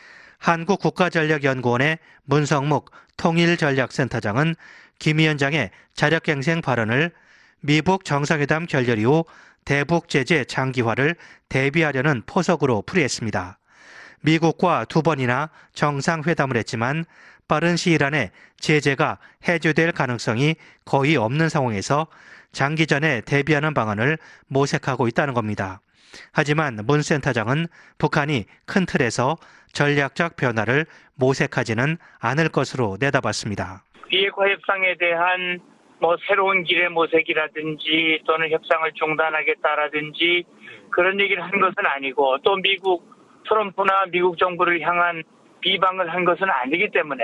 한국국가전략연구원의 문성묵 통일전략센터장은 김 위원장의 자력갱생 발언을 미북 정상회담 결렬 이후 대북 제재 장기화를 대비하려는 포석으로 풀이했습니다. 미국과 2번이나 정상회담을 했지만 빠른 시일 안에 제재가 해제될 가능성이 거의 없는 상황에서 장기전에 대비하는 방안을 모색하고 있다는 겁니다. 하지만 문 센터장은 북한이 큰 틀에서 전략적 변화를 모색하지는 않을 것으로 내다봤습니다. 비핵화 협상에 대한 새로운 길의 모색이라든지 또는 협상을 중단하겠다라든지 그런 얘기를 한 것은 아니고 또 미국 트럼프나 미국 정부를 향한 비방을 한 것은 아니기 때문에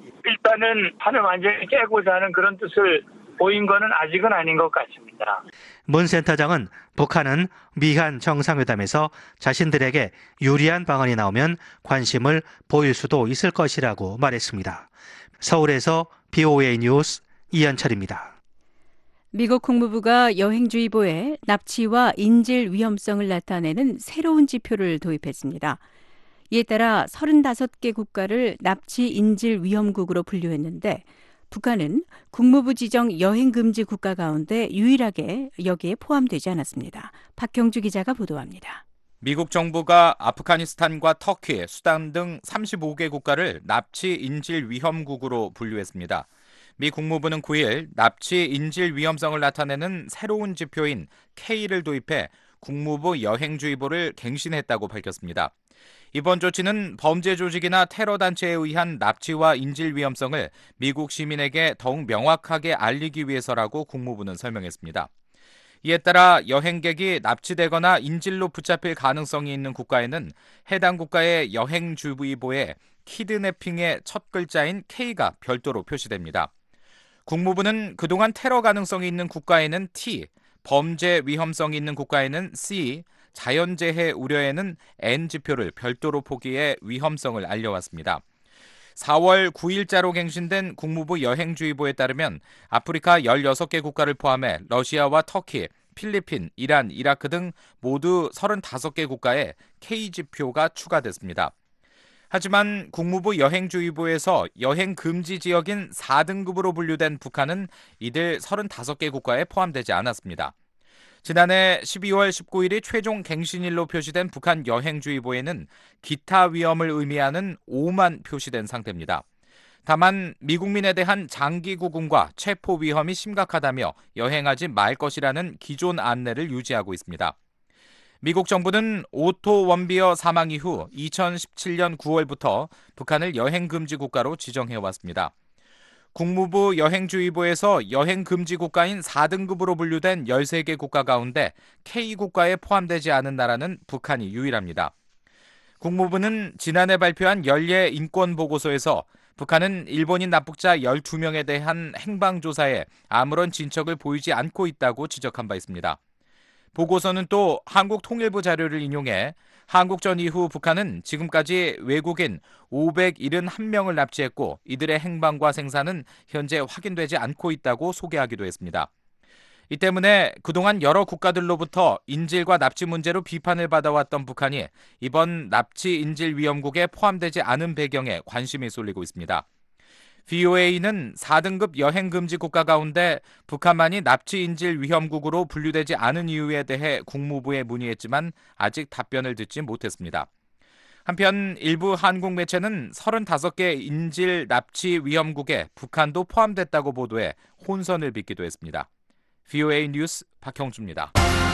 일단은 판을 완전히 깨고자 하는 그런 뜻을 보인 것은 아직은 아닌 것 같습니다. 문 센터장은 북한은 미한 정상회담에서 자신들에게 유리한 방안이 나오면 관심을 보일 수도 있을 것이라고 말했습니다. 서울에서 BOA 뉴스 이현철입니다. 미국 국무부가 여행주의보에 납치와 인질 위험성을 나타내는 새로운 지표를 도입했습니다. 이에 따라 35개 국가를 납치 인질 위험국으로 분류했는데 북한은 국무부 지정 여행금지 국가 가운데 유일하게 여기에 포함되지 않았습니다. 박경주 기자가 보도합니다. 미국 정부가 아프가니스탄과 터키, 수단 등 35개 국가를 납치 인질 위험국으로 분류했습니다. 미 국무부는 9일 납치 인질 위험성을 나타내는 새로운 지표인 K를 도입해 국무부 여행주의보를 갱신했다고 밝혔습니다. 이번 조치는 범죄 조직이나 테러 단체에 의한 납치와 인질 위험성을 미국 시민에게 더욱 명확하게 알리기 위해서라고 국무부는 설명했습니다. 이에 따라 여행객이 납치되거나 인질로 붙잡힐 가능성이 있는 국가에는 해당 국가의 여행주의보에 키드내핑의 첫 글자인 K가 별도로 표시됩니다. 국무부는 그동안 테러 가능성이 있는 국가에는 T, 범죄 위험성이 있는 국가에는 C, 자연재해 우려에는 N 지표를 별도로 포기해 위험성을 알려왔습니다. 4월 9일자로 갱신된 국무부 여행주의보에 따르면 아프리카 16개 국가를 포함해 러시아와 터키, 필리핀, 이란, 이라크 등 모두 35개 국가에 K지표가 추가됐습니다. 하지만 국무부 여행주의보에서 여행 금지 지역인 4등급으로 분류된 북한은 이들 35개 국가에 포함되지 않았습니다. 지난해 12월 19일이 최종 갱신일로 표시된 북한 여행주의보에는 기타 위험을 의미하는 5만 표시된 상태입니다. 다만 미국민에 대한 장기 구금과 체포 위험이 심각하다며 여행하지 말 것이라는 기존 안내를 유지하고 있습니다. 미국 정부는 오토 원비어 사망 이후 2017년 9월부터 북한을 여행금지 국가로 지정해왔습니다. 국무부 여행주의보에서 여행금지 국가인 4등급으로 분류된 13개 국가 가운데 K국가에 포함되지 않은 나라는 북한이 유일합니다. 국무부는 지난해 발표한 연례 인권보고서에서 북한은 일본인 납북자 12명에 대한 행방조사에 아무런 진척을 보이지 않고 있다고 지적한 바 있습니다. 보고서는 또 한국통일부 자료를 인용해 한국전 이후 북한은 지금까지 외국인 571명을 납치했고 이들의 행방과 생사는 현재 확인되지 않고 있다고 소개하기도 했습니다. 이 때문에 그동안 여러 국가들로부터 인질과 납치 문제로 비판을 받아왔던 북한이 이번 납치 인질 위험국에 포함되지 않은 배경에 관심이 쏠리고 있습니다. VOA는 4등급 여행금지 국가 가운데 북한만이 납치 인질 위험국으로 분류되지 않은 이유에 대해 국무부에 문의했지만 아직 답변을 듣지 못했습니다. 한편 일부 한국 매체는 35개 인질 납치 위험국에 북한도 포함됐다고 보도해 혼선을 빚기도 했습니다. VOA 뉴스 박형주입니다.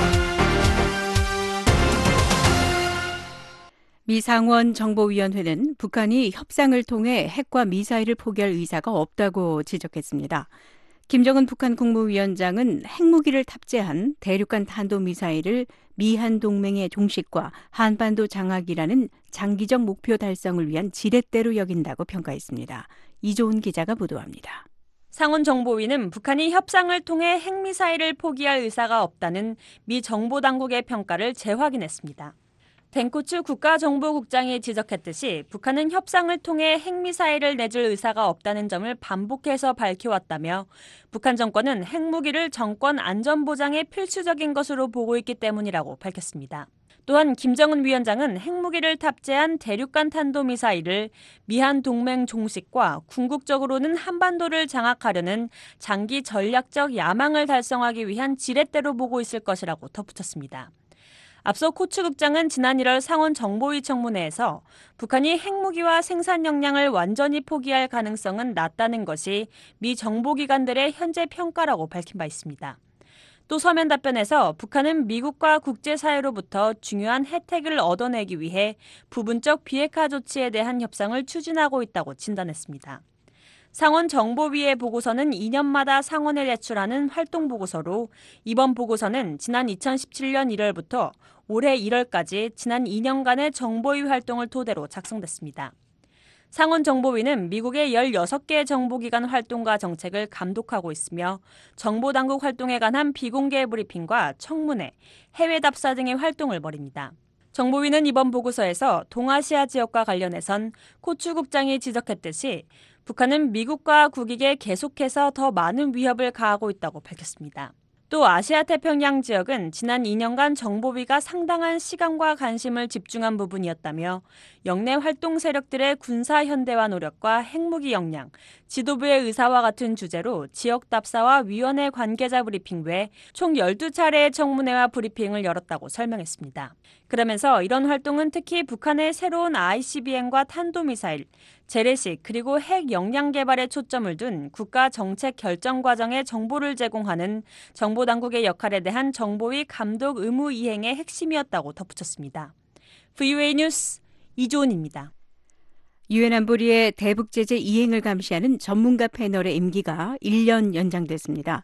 미 상원 정보위원회는 북한이 협상을 통해 핵과 미사일을 포기할 의사가 없다고 지적했습니다. 김정은 북한 국무위원장은 핵무기를 탑재한 대륙간 탄도미사일을 미한 동맹의 종식과 한반도 장악이라는 장기적 목표 달성을 위한 지렛대로 여긴다고 평가했습니다. 이조은 기자가 보도합니다. 상원 정보위는 북한이 협상을 통해 핵미사일을 포기할 의사가 없다는 미 정보당국의 평가를 재확인했습니다. 덴코츠 국가정보국장이 지적했듯이 북한은 협상을 통해 핵미사일을 내줄 의사가 없다는 점을 반복해서 밝혀왔다며 북한 정권은 핵무기를 정권 안전보장의 필수적인 것으로 보고 있기 때문이라고 밝혔습니다. 또한 김정은 위원장은 핵무기를 탑재한 대륙간 탄도미사일을 미한 동맹 종식과 궁극적으로는 한반도를 장악하려는 장기 전략적 야망을 달성하기 위한 지렛대로 보고 있을 것이라고 덧붙였습니다. 앞서 코츠 국장은 지난 1월 상원 정보위 청문회에서 북한이 핵무기와 생산 역량을 완전히 포기할 가능성은 낮다는 것이 미 정보기관들의 현재 평가라고 밝힌 바 있습니다. 또 서면 답변에서 북한은 미국과 국제사회로부터 중요한 혜택을 얻어내기 위해 부분적 비핵화 조치에 대한 협상을 추진하고 있다고 진단했습니다. 상원 정보위의 보고서는 2년마다 상원에 제출하는 활동 보고서로 이번 보고서는 지난 2017년 1월부터 올해 1월까지 지난 2년간의 정보위 활동을 토대로 작성됐습니다. 상원 정보위는 미국의 16개 정보기관 활동과 정책을 감독하고 있으며 정보당국 활동에 관한 비공개 브리핑과 청문회, 해외 답사 등의 활동을 벌입니다. 정보위는 이번 보고서에서 동아시아 지역과 관련해선 코츠 국장이 지적했듯이 북한은 미국과 국익에 계속해서 더 많은 위협을 가하고 있다고 밝혔습니다. 또 아시아 태평양 지역은 지난 2년간 정보위가 상당한 시간과 관심을 집중한 부분이었다며 영내 활동 세력들의 군사 현대화 노력과 핵무기 역량, 지도부의 의사와 같은 주제로 지역 답사와 위원회 관계자 브리핑 외 총 12차례의 청문회와 브리핑을 열었다고 설명했습니다. 그러면서 이런 활동은 특히 북한의 새로운 ICBM과 탄도미사일, 재래식 그리고 핵 역량 개발에 초점을 둔 국가 정책 결정 과정에 정보를 제공하는 정보당국의 역할에 대한 정보위 감독 의무 이행의 핵심이었다고 덧붙였습니다. VOA 뉴스 이조은입니다. 유엔 안보리의 대북 제재 이행을 감시하는 전문가 패널의 임기가 1년 연장됐습니다.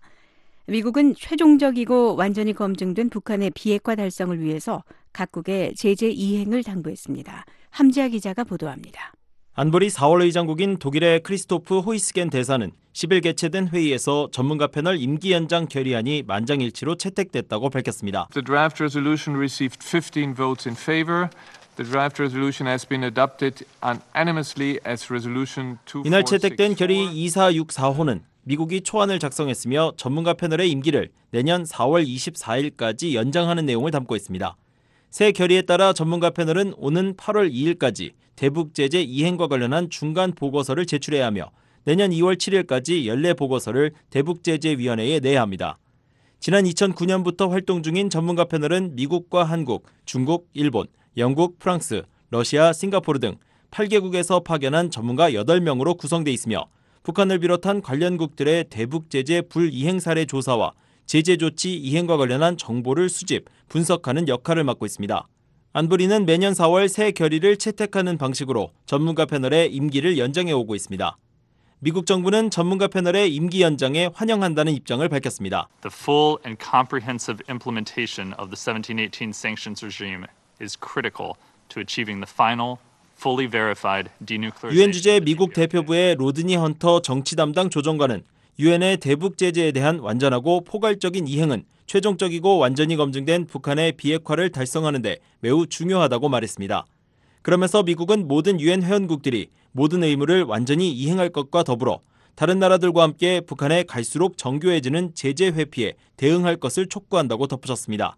미국은 최종적이고 완전히 검증된 북한의 비핵화 달성을 위해서 각국의 제재 이행을 당부했습니다. 함지아 기자가 보도합니다. 안보리 4월 의장국인 독일의 크리스토프 호이스겐 대사는 10일 개최된 회의에서 전문가 패널 임기 연장 결의안이 만장일치로 채택됐다고 밝혔습니다. The draft resolution received 15 votes in favor. The draft resolution has been adopted unanimously as resolution 2464. 이날 채택된 결의 2464호는 미국이 초안을 작성했으며 전문가 패널의 임기를 내년 4월 24일까지 연장하는 내용을 담고 있습니다. 새 결의에 따라 전문가 패널은 오는 8월 2일까지 대북 제재 이행과 관련한 중간 보고서를 제출해야 하며 내년 2월 7일까지 연례 보고서를 대북 제재 위원회에 내야 합니다. 지난 2009년부터 활동 중인 전문가 패널은 미국과 한국, 중국, 일본, 영국, 프랑스, 러시아, 싱가포르 등 8개국에서 파견한 전문가 8명으로 구성돼 있으며 북한을 비롯한 관련국들의 대북 제재 불이행 사례 조사와 제재 조치 이행과 관련한 정보를 수집, 분석하는 역할을 맡고 있습니다. 안보리는 매년 4월 새 결의를 채택하는 방식으로 전문가 패널의 임기를 연장해 오고 있습니다. 미국 정부는 전문가 패널의 임기 연장에 환영한다는 입장을 밝혔습니다. The full and comprehensive implementation of the 1718 sanctions regime is critical to achieving the final fully verified denuclearization. 유엔 주재 미국 대표부의 로드니 헌터 정치 담당 조정관은 유엔의 대북 제재에 대한 완전하고 포괄적인 이행은 최종적이고 완전히 검증된 북한의 비핵화를 달성하는 데 매우 중요하다고 말했습니다. 그러면서 미국은 모든 유엔 회원국들이 모든 의무를 완전히 이행할 것과 더불어 다른 나라들과 함께 북한의 갈수록 정교해지는 제재 회피에 대응할 것을 촉구한다고 덧붙였습니다.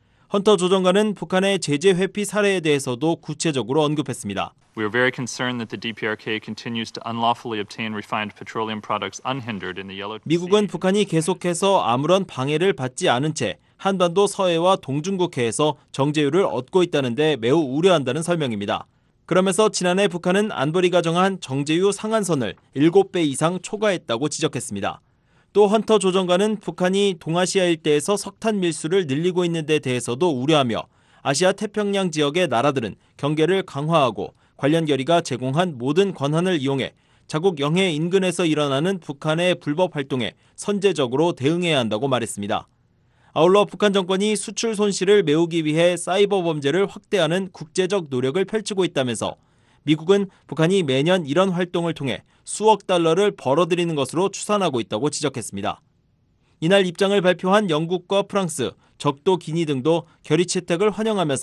헌터 조정관은 북한의 제재 회피 사례에 대해서도 구체적으로 언급했습니다. We are very concerned that the DPRK continues to unlawfully obtain refined petroleum products unhindered in the Yellow Sea. 미국은 북한이 계속해서 아무런 방해를 받지 않은 채 한반도 서해와 동중국해에서 정제유를 얻고 있다는 데 매우 우려한다는 설명입니다. 그러면서 지난해 북한은 안보리가 정한 정제유 상한선을 7배 이상 초과했다고 지적했습니다. 또 헌터 조정관은 북한이 동아시아 일대에서 석탄 밀수를 늘리고 있는 데 대해서도 우려하며 아시아 태평양 지역의 나라들은 경계를 강화하고 관련 결의가 제공한 모든 권한을 이용해 자국 영해 인근에서 일어나는 북한의 불법 활동에 선제적으로 대응해야 한다고 말했습니다. 아울러 북한 정권이 수출 손실을 메우기 위해 사이버 범죄를 확대하는 국제적 노력을 펼치고 있다면서 미국은 북한이 매년 이런 활동을 통해 수억 달러를 벌어들이는 것으로 추산하고 있다고 지적했습니다. 이날 입장을 발표한 영국과 프랑스, 적도 기니 등도 결의 채택을 환영하면서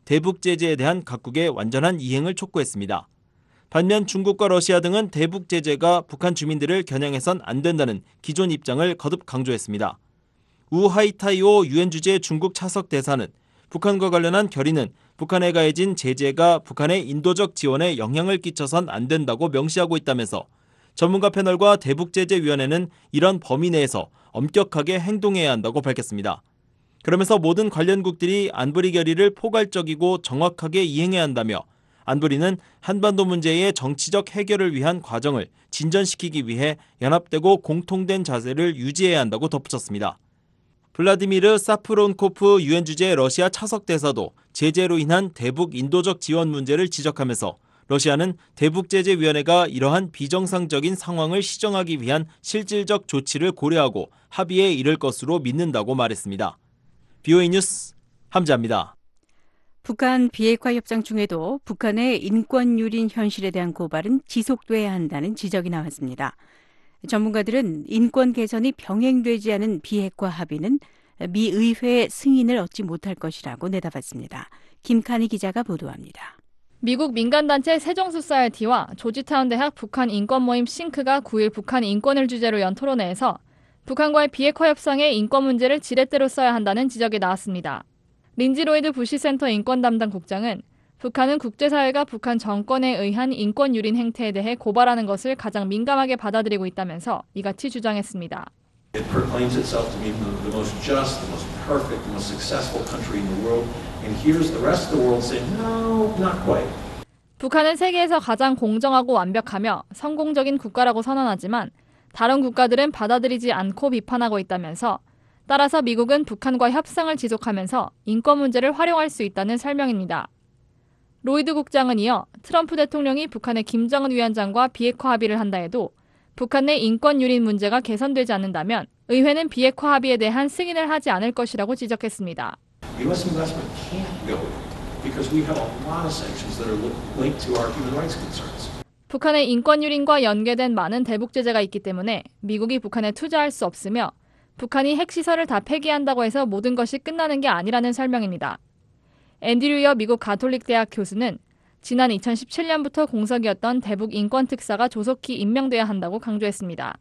대북 제재에 대한 각국의 완전한 이행을 촉구했습니다. 반면 중국과 러시아 등은 대북 제재가 북한 주민들을 겨냥해선 안 된다는 기존 입장을 거듭 강조했습니다. 우 하이타이오 유엔 주재 중국 차석 대사는 북한과 관련한 결의는 북한에 가해진 제재가 북한의 인도적 지원에 영향을 끼쳐선 안 된다고 명시하고 있다면서 전문가 패널과 대북제재위원회는 이런 범위 내에서 엄격하게 행동해야 한다고 밝혔습니다. 그러면서 모든 관련국들이 안보리 결의를 포괄적이고 정확하게 이행해야 한다며 안보리는 한반도 문제의 정치적 해결을 위한 과정을 진전시키기 위해 연합되고 공통된 자세를 유지해야 한다고 덧붙였습니다. 블라디미르 사프론코프 유엔 주재 러시아 차석 대사도 제재로 인한 대북 인도적 지원 문제를 지적하면서 러시아는 대북제재위원회가 이러한 비정상적인 상황을 시정하기 위한 실질적 조치를 고려하고 합의에 이를 것으로 믿는다고 말했습니다. BOA 뉴스 함자입니다. 북한 비핵화 협상 중에도 북한의 인권 유린 현실에 대한 고발은 지속돼야 한다는 지적이 나왔습니다. 전문가들은 인권 개선이 병행되지 않은 비핵화 합의는 미 의회의 승인을 얻지 못할 것이라고 내다봤습니다. 김칸희 기자가 보도합니다. 미국 민간단체 세종소사이어티와 조지타운 대학 북한 인권 모임 싱크가 9일 북한 인권을 주제로 연 토론회에서 북한과의 비핵화 협상의 인권 문제를 지렛대로 써야 한다는 지적이 나왔습니다. 린지 로이드 부시 센터 인권 담당 국장은 북한은 국제사회가 북한 정권에 의한 인권 유린 행태에 대해 고발하는 것을 가장 민감하게 받아들이고 있다면서 이같이 주장했습니다. It proclaims itself to be the most just, the most perfect, the most successful country in the world, and here's the rest of the world saying, no, not quite. 북한은 세계에서 가장 공정하고 완벽하며 성공적인 국가라고 선언하지만 다른 국가들은 받아들이지 않고 비판하고 있다면서 따라서 미국은 북한과 협상을 지속하면서 인권 문제를 활용할 수 있다는 설명입니다. 로이드 국장은 이어 트럼프 대통령이 북한의 김정은 위원장과 비핵화 합의를 한다 해도 북한 내 인권 유린 문제가 개선되지 않는다면 의회는 비핵화 합의에 대한 승인을 하지 않을 것이라고 지적했습니다. U.S. investment can't go because we have a lot of sanctions that are linked to our human rights concerns. 북한의 인권 유린과 연계된 많은 대북 제재가 있기 때문에 미국이 북한에 투자할 수 없으며 북한이 핵시설을 다 폐기한다고 해서 모든 것이 끝나는 게 아니라는 설명입니다. 앤드류여 미국 가톨릭 대학 교수는 지난 2017년부터 공석이었던 대북 인권 특사가 조속히 임명돼야 한다고 강조했습니다.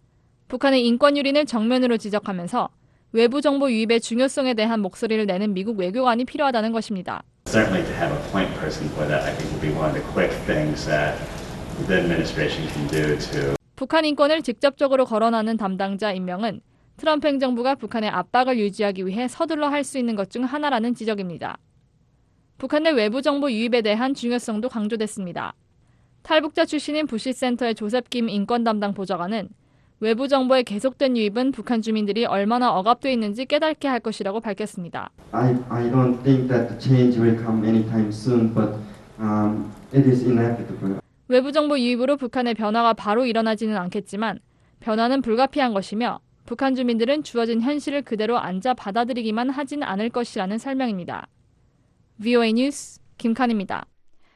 북한의 인권 유린을 정면으로 지적하면서 외부 정보 유입의 중요성에 대한 목소리를 내는 미국 외교관이 필요하다는 것입니다. Certainly to have a point person for that, I think will be one of the quick things that the administration can do to. 북한 인권을 직접적으로 거론하는 담당자 임명은 트럼프 행정부가 북한의 압박을 유지하기 위해 서둘러 할 수 있는 것 중 하나라는 지적입니다. 북한 내 외부 정보 유입에 대한 중요성도 강조됐습니다. 탈북자 출신인 부시 센터의 조셉 김 인권 담당 보좌관은 외부 정보의 계속된 유입은 북한 주민들이 얼마나 억압돼 있는지 깨닫게 할 것이라고 밝혔습니다. I don't think that the change will come anytime soon, but it is inevitable. 외부 정보 유입으로 북한의 변화가 바로 일어나지는 않겠지만 변화는 불가피한 것이며 북한 주민들은 주어진 현실을 그대로 앉아 받아들이기만 하진 않을 것이라는 설명입니다. VOA 뉴스 김칸입니다.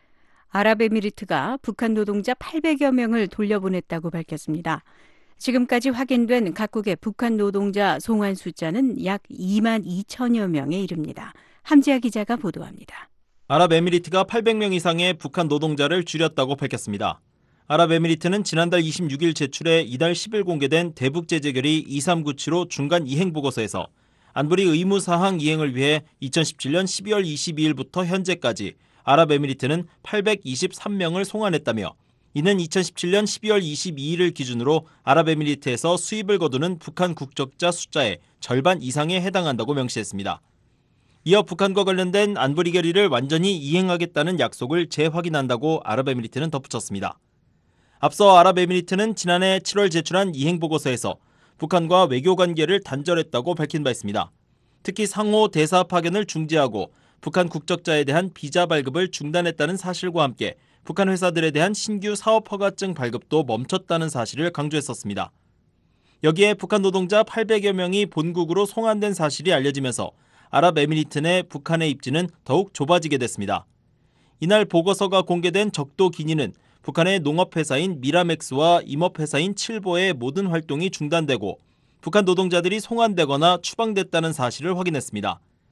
아랍에미리트가 북한 노동자 800여 명을 돌려보냈다고 밝혔습니다. 지금까지 확인된 각국의 북한 노동자 송환 숫자는 약 2만 2천여 명에 이릅니다. 함지아 기자가 보도합니다. 아랍에미리트가 800명 이상의 북한 노동자를 줄였다고 밝혔습니다. 아랍에미리트는 지난달 26일 제출해 이달 10일 공개된 대북제재결의 2397호 중간 이행보고서에서 안보리 의무사항 이행을 위해 2017년 12월 22일부터 현재까지 아랍에미리트는 823명을 송환했다며 이는 2017년 12월 22일을 기준으로 아랍에미리트에서 수입을 거두는 북한 국적자 숫자의 절반 이상에 해당한다고 명시했습니다. 이어 북한과 관련된 안보리 결의를 완전히 이행하겠다는 약속을 재확인한다고 아랍에미리트는 덧붙였습니다. 앞서 아랍에미리트는 지난해 7월 제출한 이행보고서에서 북한과 외교관계를 단절했다고 밝힌 바 있습니다. 특히 상호 대사 파견을 중지하고 북한 국적자에 대한 비자 발급을 중단했다는 사실과 함께 북한 회사들에 대한 신규 사업 허가증 발급도 멈췄다는 사실을 강조했었습니다. 여기에 북한 노동자 800여 명이 본국으로 송환된 사실이 알려지면서 아랍에미리트 내 북한의 입지는 더욱 좁아지게 됐습니다. 이날 보고서가 공개된 적도 기니는 북한의 농업회사인 미라맥스와 임업회사인 칠보의 모든 활동이 중단되고 북한 노동자들이 송환되거나 추방됐다는 사실을 확인했습니다.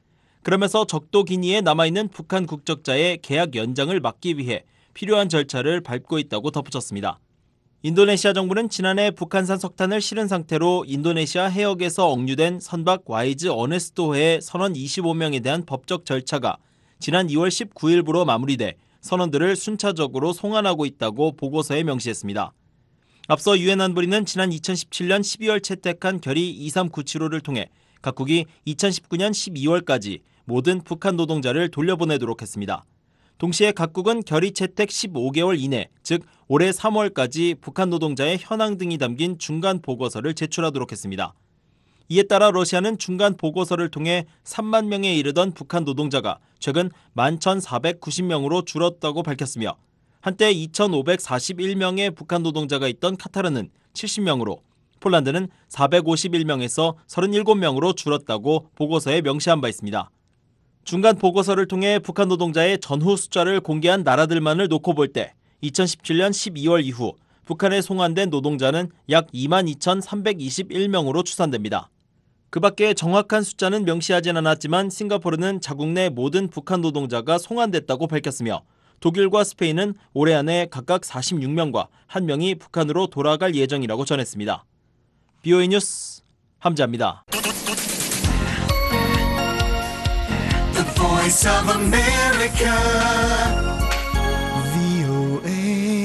그러면서 적도 기니에 남아있는 북한 국적자의 계약 연장을 막기 위해 필요한 절차를 밟고 있다고 덧붙였습니다. 인도네시아 정부는 지난해 북한산 석탄을 실은 상태로 인도네시아 해역에서 억류된 선박 와이즈 어네스토호의 선원 25명에 대한 법적 절차가 지난 2월 19일부로 마무리돼 선원들을 순차적으로 송환하고 있다고 보고서에 명시했습니다. 앞서 유엔 안보리는 지난 2017년 12월 채택한 결의 2397호를 통해 각국이 2019년 12월까지 모든 북한 노동자를 돌려보내도록 했습니다. 동시에 각국은 결의 채택 15개월 이내, 즉 올해 3월까지 북한 노동자의 현황 등이 담긴 중간 보고서를 제출하도록 했습니다. 이에 따라 러시아는 중간 보고서를 통해 3만 명에 이르던 북한 노동자가 최근 11,490명으로 줄었다고 밝혔으며 한때 2,541명의 북한 노동자가 있던 카타르는 70명으로 폴란드는 451명에서 37명으로 줄었다고 보고서에 명시한 바 있습니다. 중간 보고서를 통해 북한 노동자의 전후 숫자를 공개한 나라들만을 놓고 볼 때 2017년 12월 이후 북한에 송환된 노동자는 약 22,321명으로 추산됩니다. 그 밖에 정확한 숫자는 명시하진 않았지만 싱가포르는 자국 내 모든 북한 노동자가 송환됐다고 밝혔으며 독일과 스페인은 올해 안에 각각 46명과 1명이 북한으로 돌아갈 예정이라고 전했습니다. BOA 뉴스 함자입니다. The Voice of America, VOA.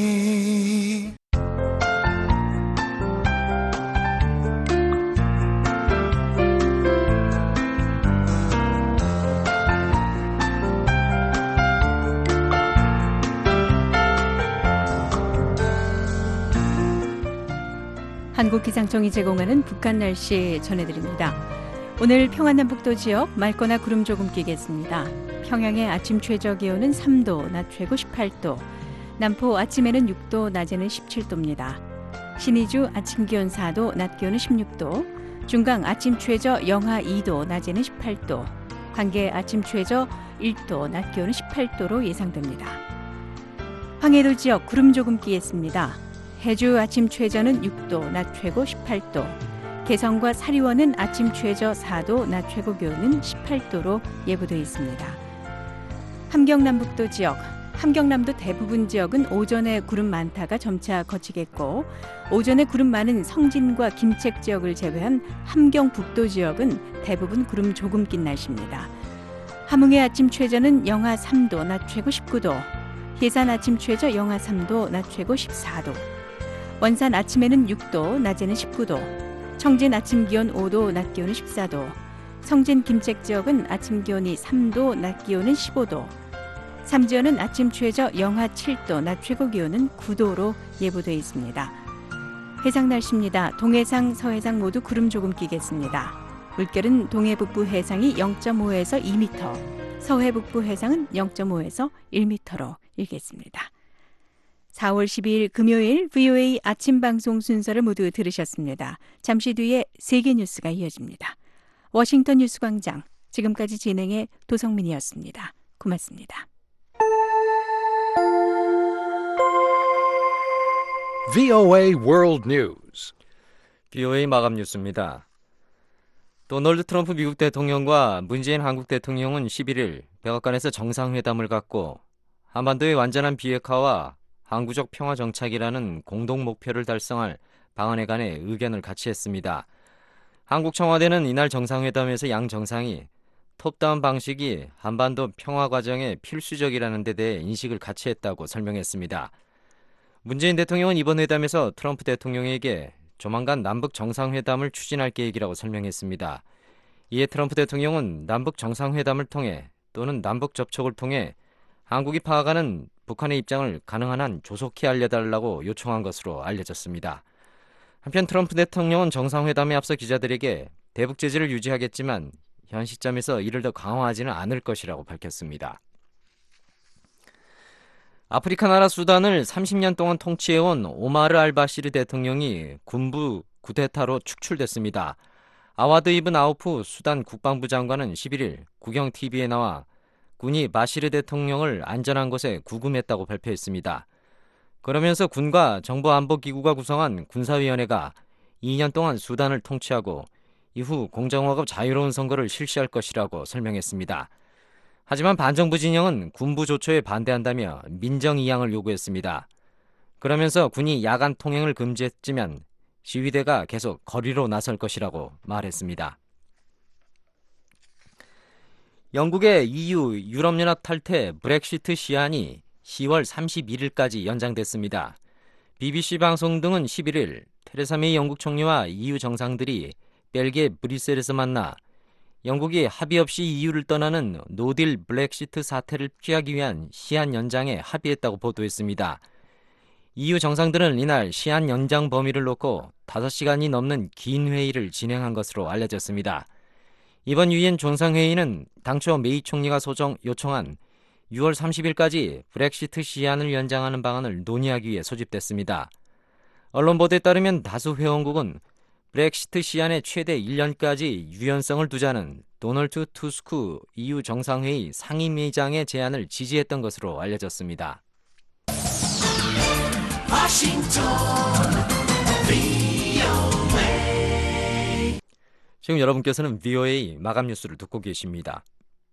한국기상청이 제공하는 북한 날씨 전해드립니다. 오늘 평안남북도 지역 맑거나 구름 조금 끼겠습니다. 평양의 아침 최저 기온은 3도, 낮 최고 18도. 남포 아침에는 6도, 낮에는 17도입니다. 신의주 아침 기온 4도, 낮 기온은 16도. 중강 아침 최저 영하 2도, 낮에는 18도. 관계 아침 최저 1도, 낮 기온은 18도로 예상됩니다. 황해도 지역 구름 조금 끼겠습니다. 해주 아침 최저는 6도, 낮 최고 18도. 개성과 사리원은 아침 최저 4도, 낮 최고 기온은 18도로 예보되어 있습니다. 함경남북도 지역, 함경남도 대부분 지역은 오전에 구름 많다가 점차 거치겠고 오전에 구름 많은 성진과 김책 지역을 제외한 함경북도 지역은 대부분 구름 조금 낀 날씨입니다. 함흥의 아침 최저는 영하 3도, 낮 최고 19도. 예산 아침 최저 영하 3도, 낮 최고 14도. 원산 아침에는 6도, 낮에는 19도. 청진 아침 기온 5도, 낮 기온은 14도. 성진 김책 지역은 아침 기온이 3도, 낮 기온은 15도. 삼지연은 아침 최저 영하 7도, 낮 최고 기온은 9도로 예보되어 있습니다. 해상 날씨입니다. 동해상, 서해상 모두 구름 조금 끼겠습니다. 물결은 동해 북부 해상이 0.5에서 2m, 서해 북부 해상은 0.5에서 1m로 일겠습니다. 4월 12일 금요일 VOA 아침 방송 순서를 모두 들으셨습니다. 잠시 뒤에 세계 뉴스가 이어집니다. 워싱턴 뉴스광장, 지금까지 진행의 도성민이었습니다. 고맙습니다. VOA World News. VOA 마감 뉴스입니다. 도널드 트럼프 미국 대통령과 문재인 한국 대통령은 11일 백악관에서 정상회담을 갖고 한반도의 완전한 비핵화와 항구적 평화 정착이라는 공동 목표를 달성할 방안에 관해 의견을 같이 했습니다. 한국 청와대는 이날 정상회담에서 양 정상이 톱다운 방식이 한반도 평화 과정에 필수적이라는 데 대해 인식을 같이 했다고 설명했습니다. 문재인 대통령은 이번 회담에서 트럼프 대통령에게 조만간 남북 정상회담을 추진할 계획이라고 설명했습니다. 이에 트럼프 대통령은 남북 정상회담을 통해 또는 남북 접촉을 통해 한국이 파악하는 북한의 입장을 가능한 한 조속히 알려달라고 요청한 것으로 알려졌습니다. 한편 트럼프 대통령은 정상회담에 앞서 기자들에게 대북 제재를 유지하겠지만 현 시점에서 이를 더 강화하지는 않을 것이라고 밝혔습니다. 아프리카 나라 수단을 30년 동안 통치해온 오마르 알바시르 대통령이 군부 쿠데타로 축출됐습니다. 아와드 이븐 아우프 수단 국방부 장관은 11일 국영 TV에 나와 군이 바시르 대통령을 안전한 곳에 구금했다고 발표했습니다. 그러면서 군과 정보안보기구가 구성한 군사위원회가 2년 동안 수단을 통치하고 이후 공정하고 자유로운 선거를 실시할 것이라고 설명했습니다. 하지만 반정부 진영은 군부 조처에 반대한다며 민정 이양을 요구했습니다. 그러면서 군이 야간 통행을 금지했지만 시위대가 계속 거리로 나설 것이라고 말했습니다. 영국의 EU 유럽연합 탈퇴 브렉시트 시한이 10월 31일까지 연장됐습니다. BBC 방송 등은 11일 테레사 메이 영국 총리와 EU 정상들이 벨기에 브뤼셀에서 만나 영국이 합의 없이 EU를 떠나는 노딜 브렉시트 사태를 피하기 위한 시한 연장에 합의했다고 보도했습니다. EU 정상들은 이날 시한 연장 범위를 놓고 5시간이 넘는 긴 회의를 진행한 것으로 알려졌습니다. 이번 유엔 정상회의는 당초 메이 총리가 요청한 6월 30일까지 브렉시트 시한을 연장하는 방안을 논의하기 위해 소집됐습니다. 언론 보도에 따르면 다수 회원국은 브렉시트 시한의 최대 1년까지 유연성을 두자는 도널드 투스크 EU 정상회의 상임위장의 제안을 지지했던 것으로 알려졌습니다. 지금 여러분께서는 VOA 마감 뉴스를 듣고 계십니다.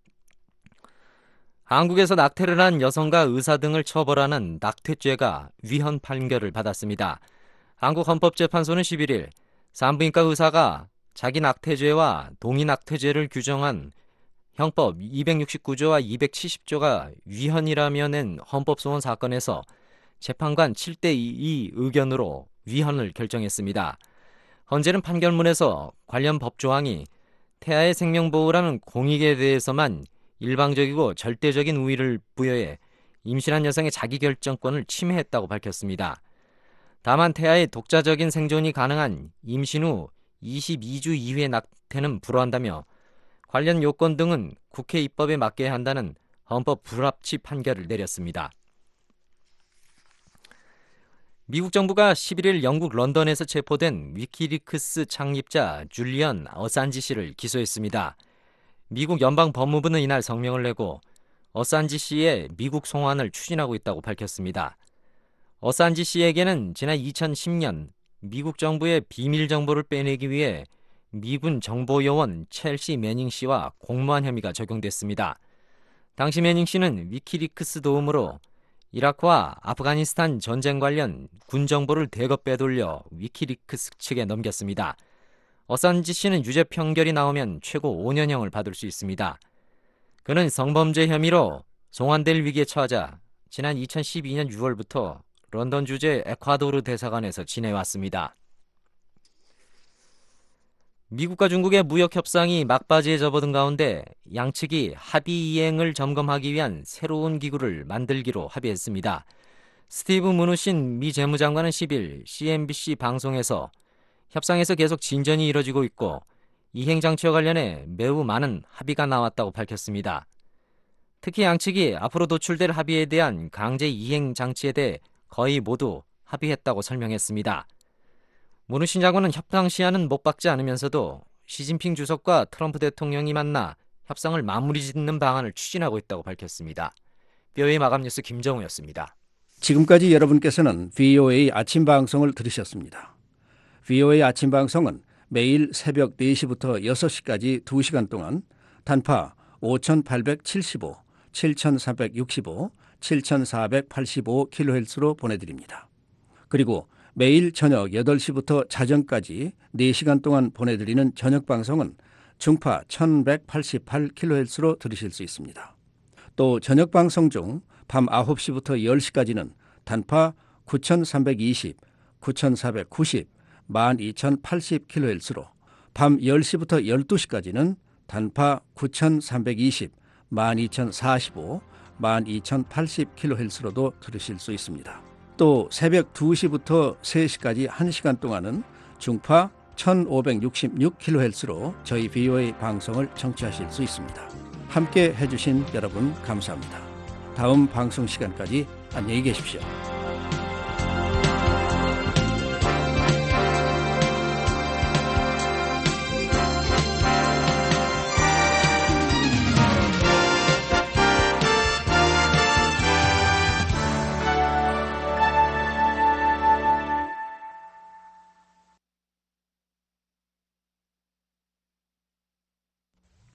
한국에서 낙태를 한 여성과 의사 등을 처벌하는 낙태죄가 위헌 판결을 받았습니다. 한국헌법재판소는 11일 산부인과 의사가 자기 낙태죄와 동의 낙태죄를 규정한 형법 269조와 270조가 위헌이라며 낸 헌법소원 사건에서 재판관 7대2 의견으로 위헌을 결정했습니다. 헌재는 판결문에서 관련 법조항이 태아의 생명보호라는 공익에 대해서만 일방적이고 절대적인 우위를 부여해 임신한 여성의 자기결정권을 침해했다고 밝혔습니다. 다만 태아의 독자적인 생존이 가능한 임신 후 22주 이후의 낙태는 불허한다며 관련 요건 등은 국회 입법에 맞게 한다는 헌법 불합치 판결을 내렸습니다. 미국 정부가 11일 영국 런던에서 체포된 위키리크스 창립자 줄리언 어산지 씨를 기소했습니다. 미국 연방법무부는 이날 성명을 내고 어산지 씨의 미국 송환을 추진하고 있다고 밝혔습니다. 어산지 씨에게는 지난 2010년 미국 정부의 비밀 정보를 빼내기 위해 미군 정보요원 첼시 매닝 씨와 공모한 혐의가 적용됐습니다. 당시 매닝 씨는 위키리크스 도움으로 이라크와 아프가니스탄 전쟁 관련 군 정보를 대거 빼돌려 위키리크스 측에 넘겼습니다. 어산지 씨는 유죄 판결이 나오면 최고 5년형을 받을 수 있습니다. 그는 성범죄 혐의로 송환될 위기에 처하자 지난 2012년 6월부터 런던 주재 에콰도르 대사관에서 지내왔습니다. 미국과 중국의 무역 협상이 막바지에 접어든 가운데 양측이 합의 이행을 점검하기 위한 새로운 기구를 만들기로 합의했습니다. 스티브 무누신 미 재무장관은 10일 CNBC 방송에서 협상에서 계속 진전이 이뤄지고 있고 이행 장치와 관련해 매우 많은 합의가 나왔다고 밝혔습니다. 특히 양측이 앞으로 도출될 합의에 대한 강제 이행 장치에 대해 거의 모두 합의했다고 설명했습니다. 무누신 장관은 협상 시한은 못 박지 않으면서도 시진핑 주석과 트럼프 대통령이 만나 협상을 마무리 짓는 방안을 추진하고 있다고 밝혔습니다. VOA 마감 뉴스 김정우였습니다. 지금까지 여러분께서는 VOA 아침 방송을 들으셨습니다. VOA 아침 방송은 매일 새벽 4시부터 6시까지 2시간 동안 단파 5875, 7365, 7485kHz로 보내드립니다. 그리고 매일 저녁 8시부터 자정까지 4시간 동안 보내드리는 저녁 방송은 중파 1188kHz로 들으실 수 있습니다. 또 저녁 방송 중 밤 9시부터 10시까지는 단파 9320, 9490, 12080kHz로 밤 10시부터 12시까지는 단파 9320, 12045, 12080kHz로도 들으실 수 있습니다. 또 새벽 2시부터 3시까지 1시간 동안은 중파 1566kHz로 저희 VOA 방송을 청취하실 수 있습니다. 함께 해주신 여러분 감사합니다. 다음 방송 시간까지 안녕히 계십시오.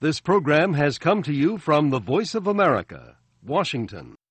This program has come to you from the Voice of America, Washington.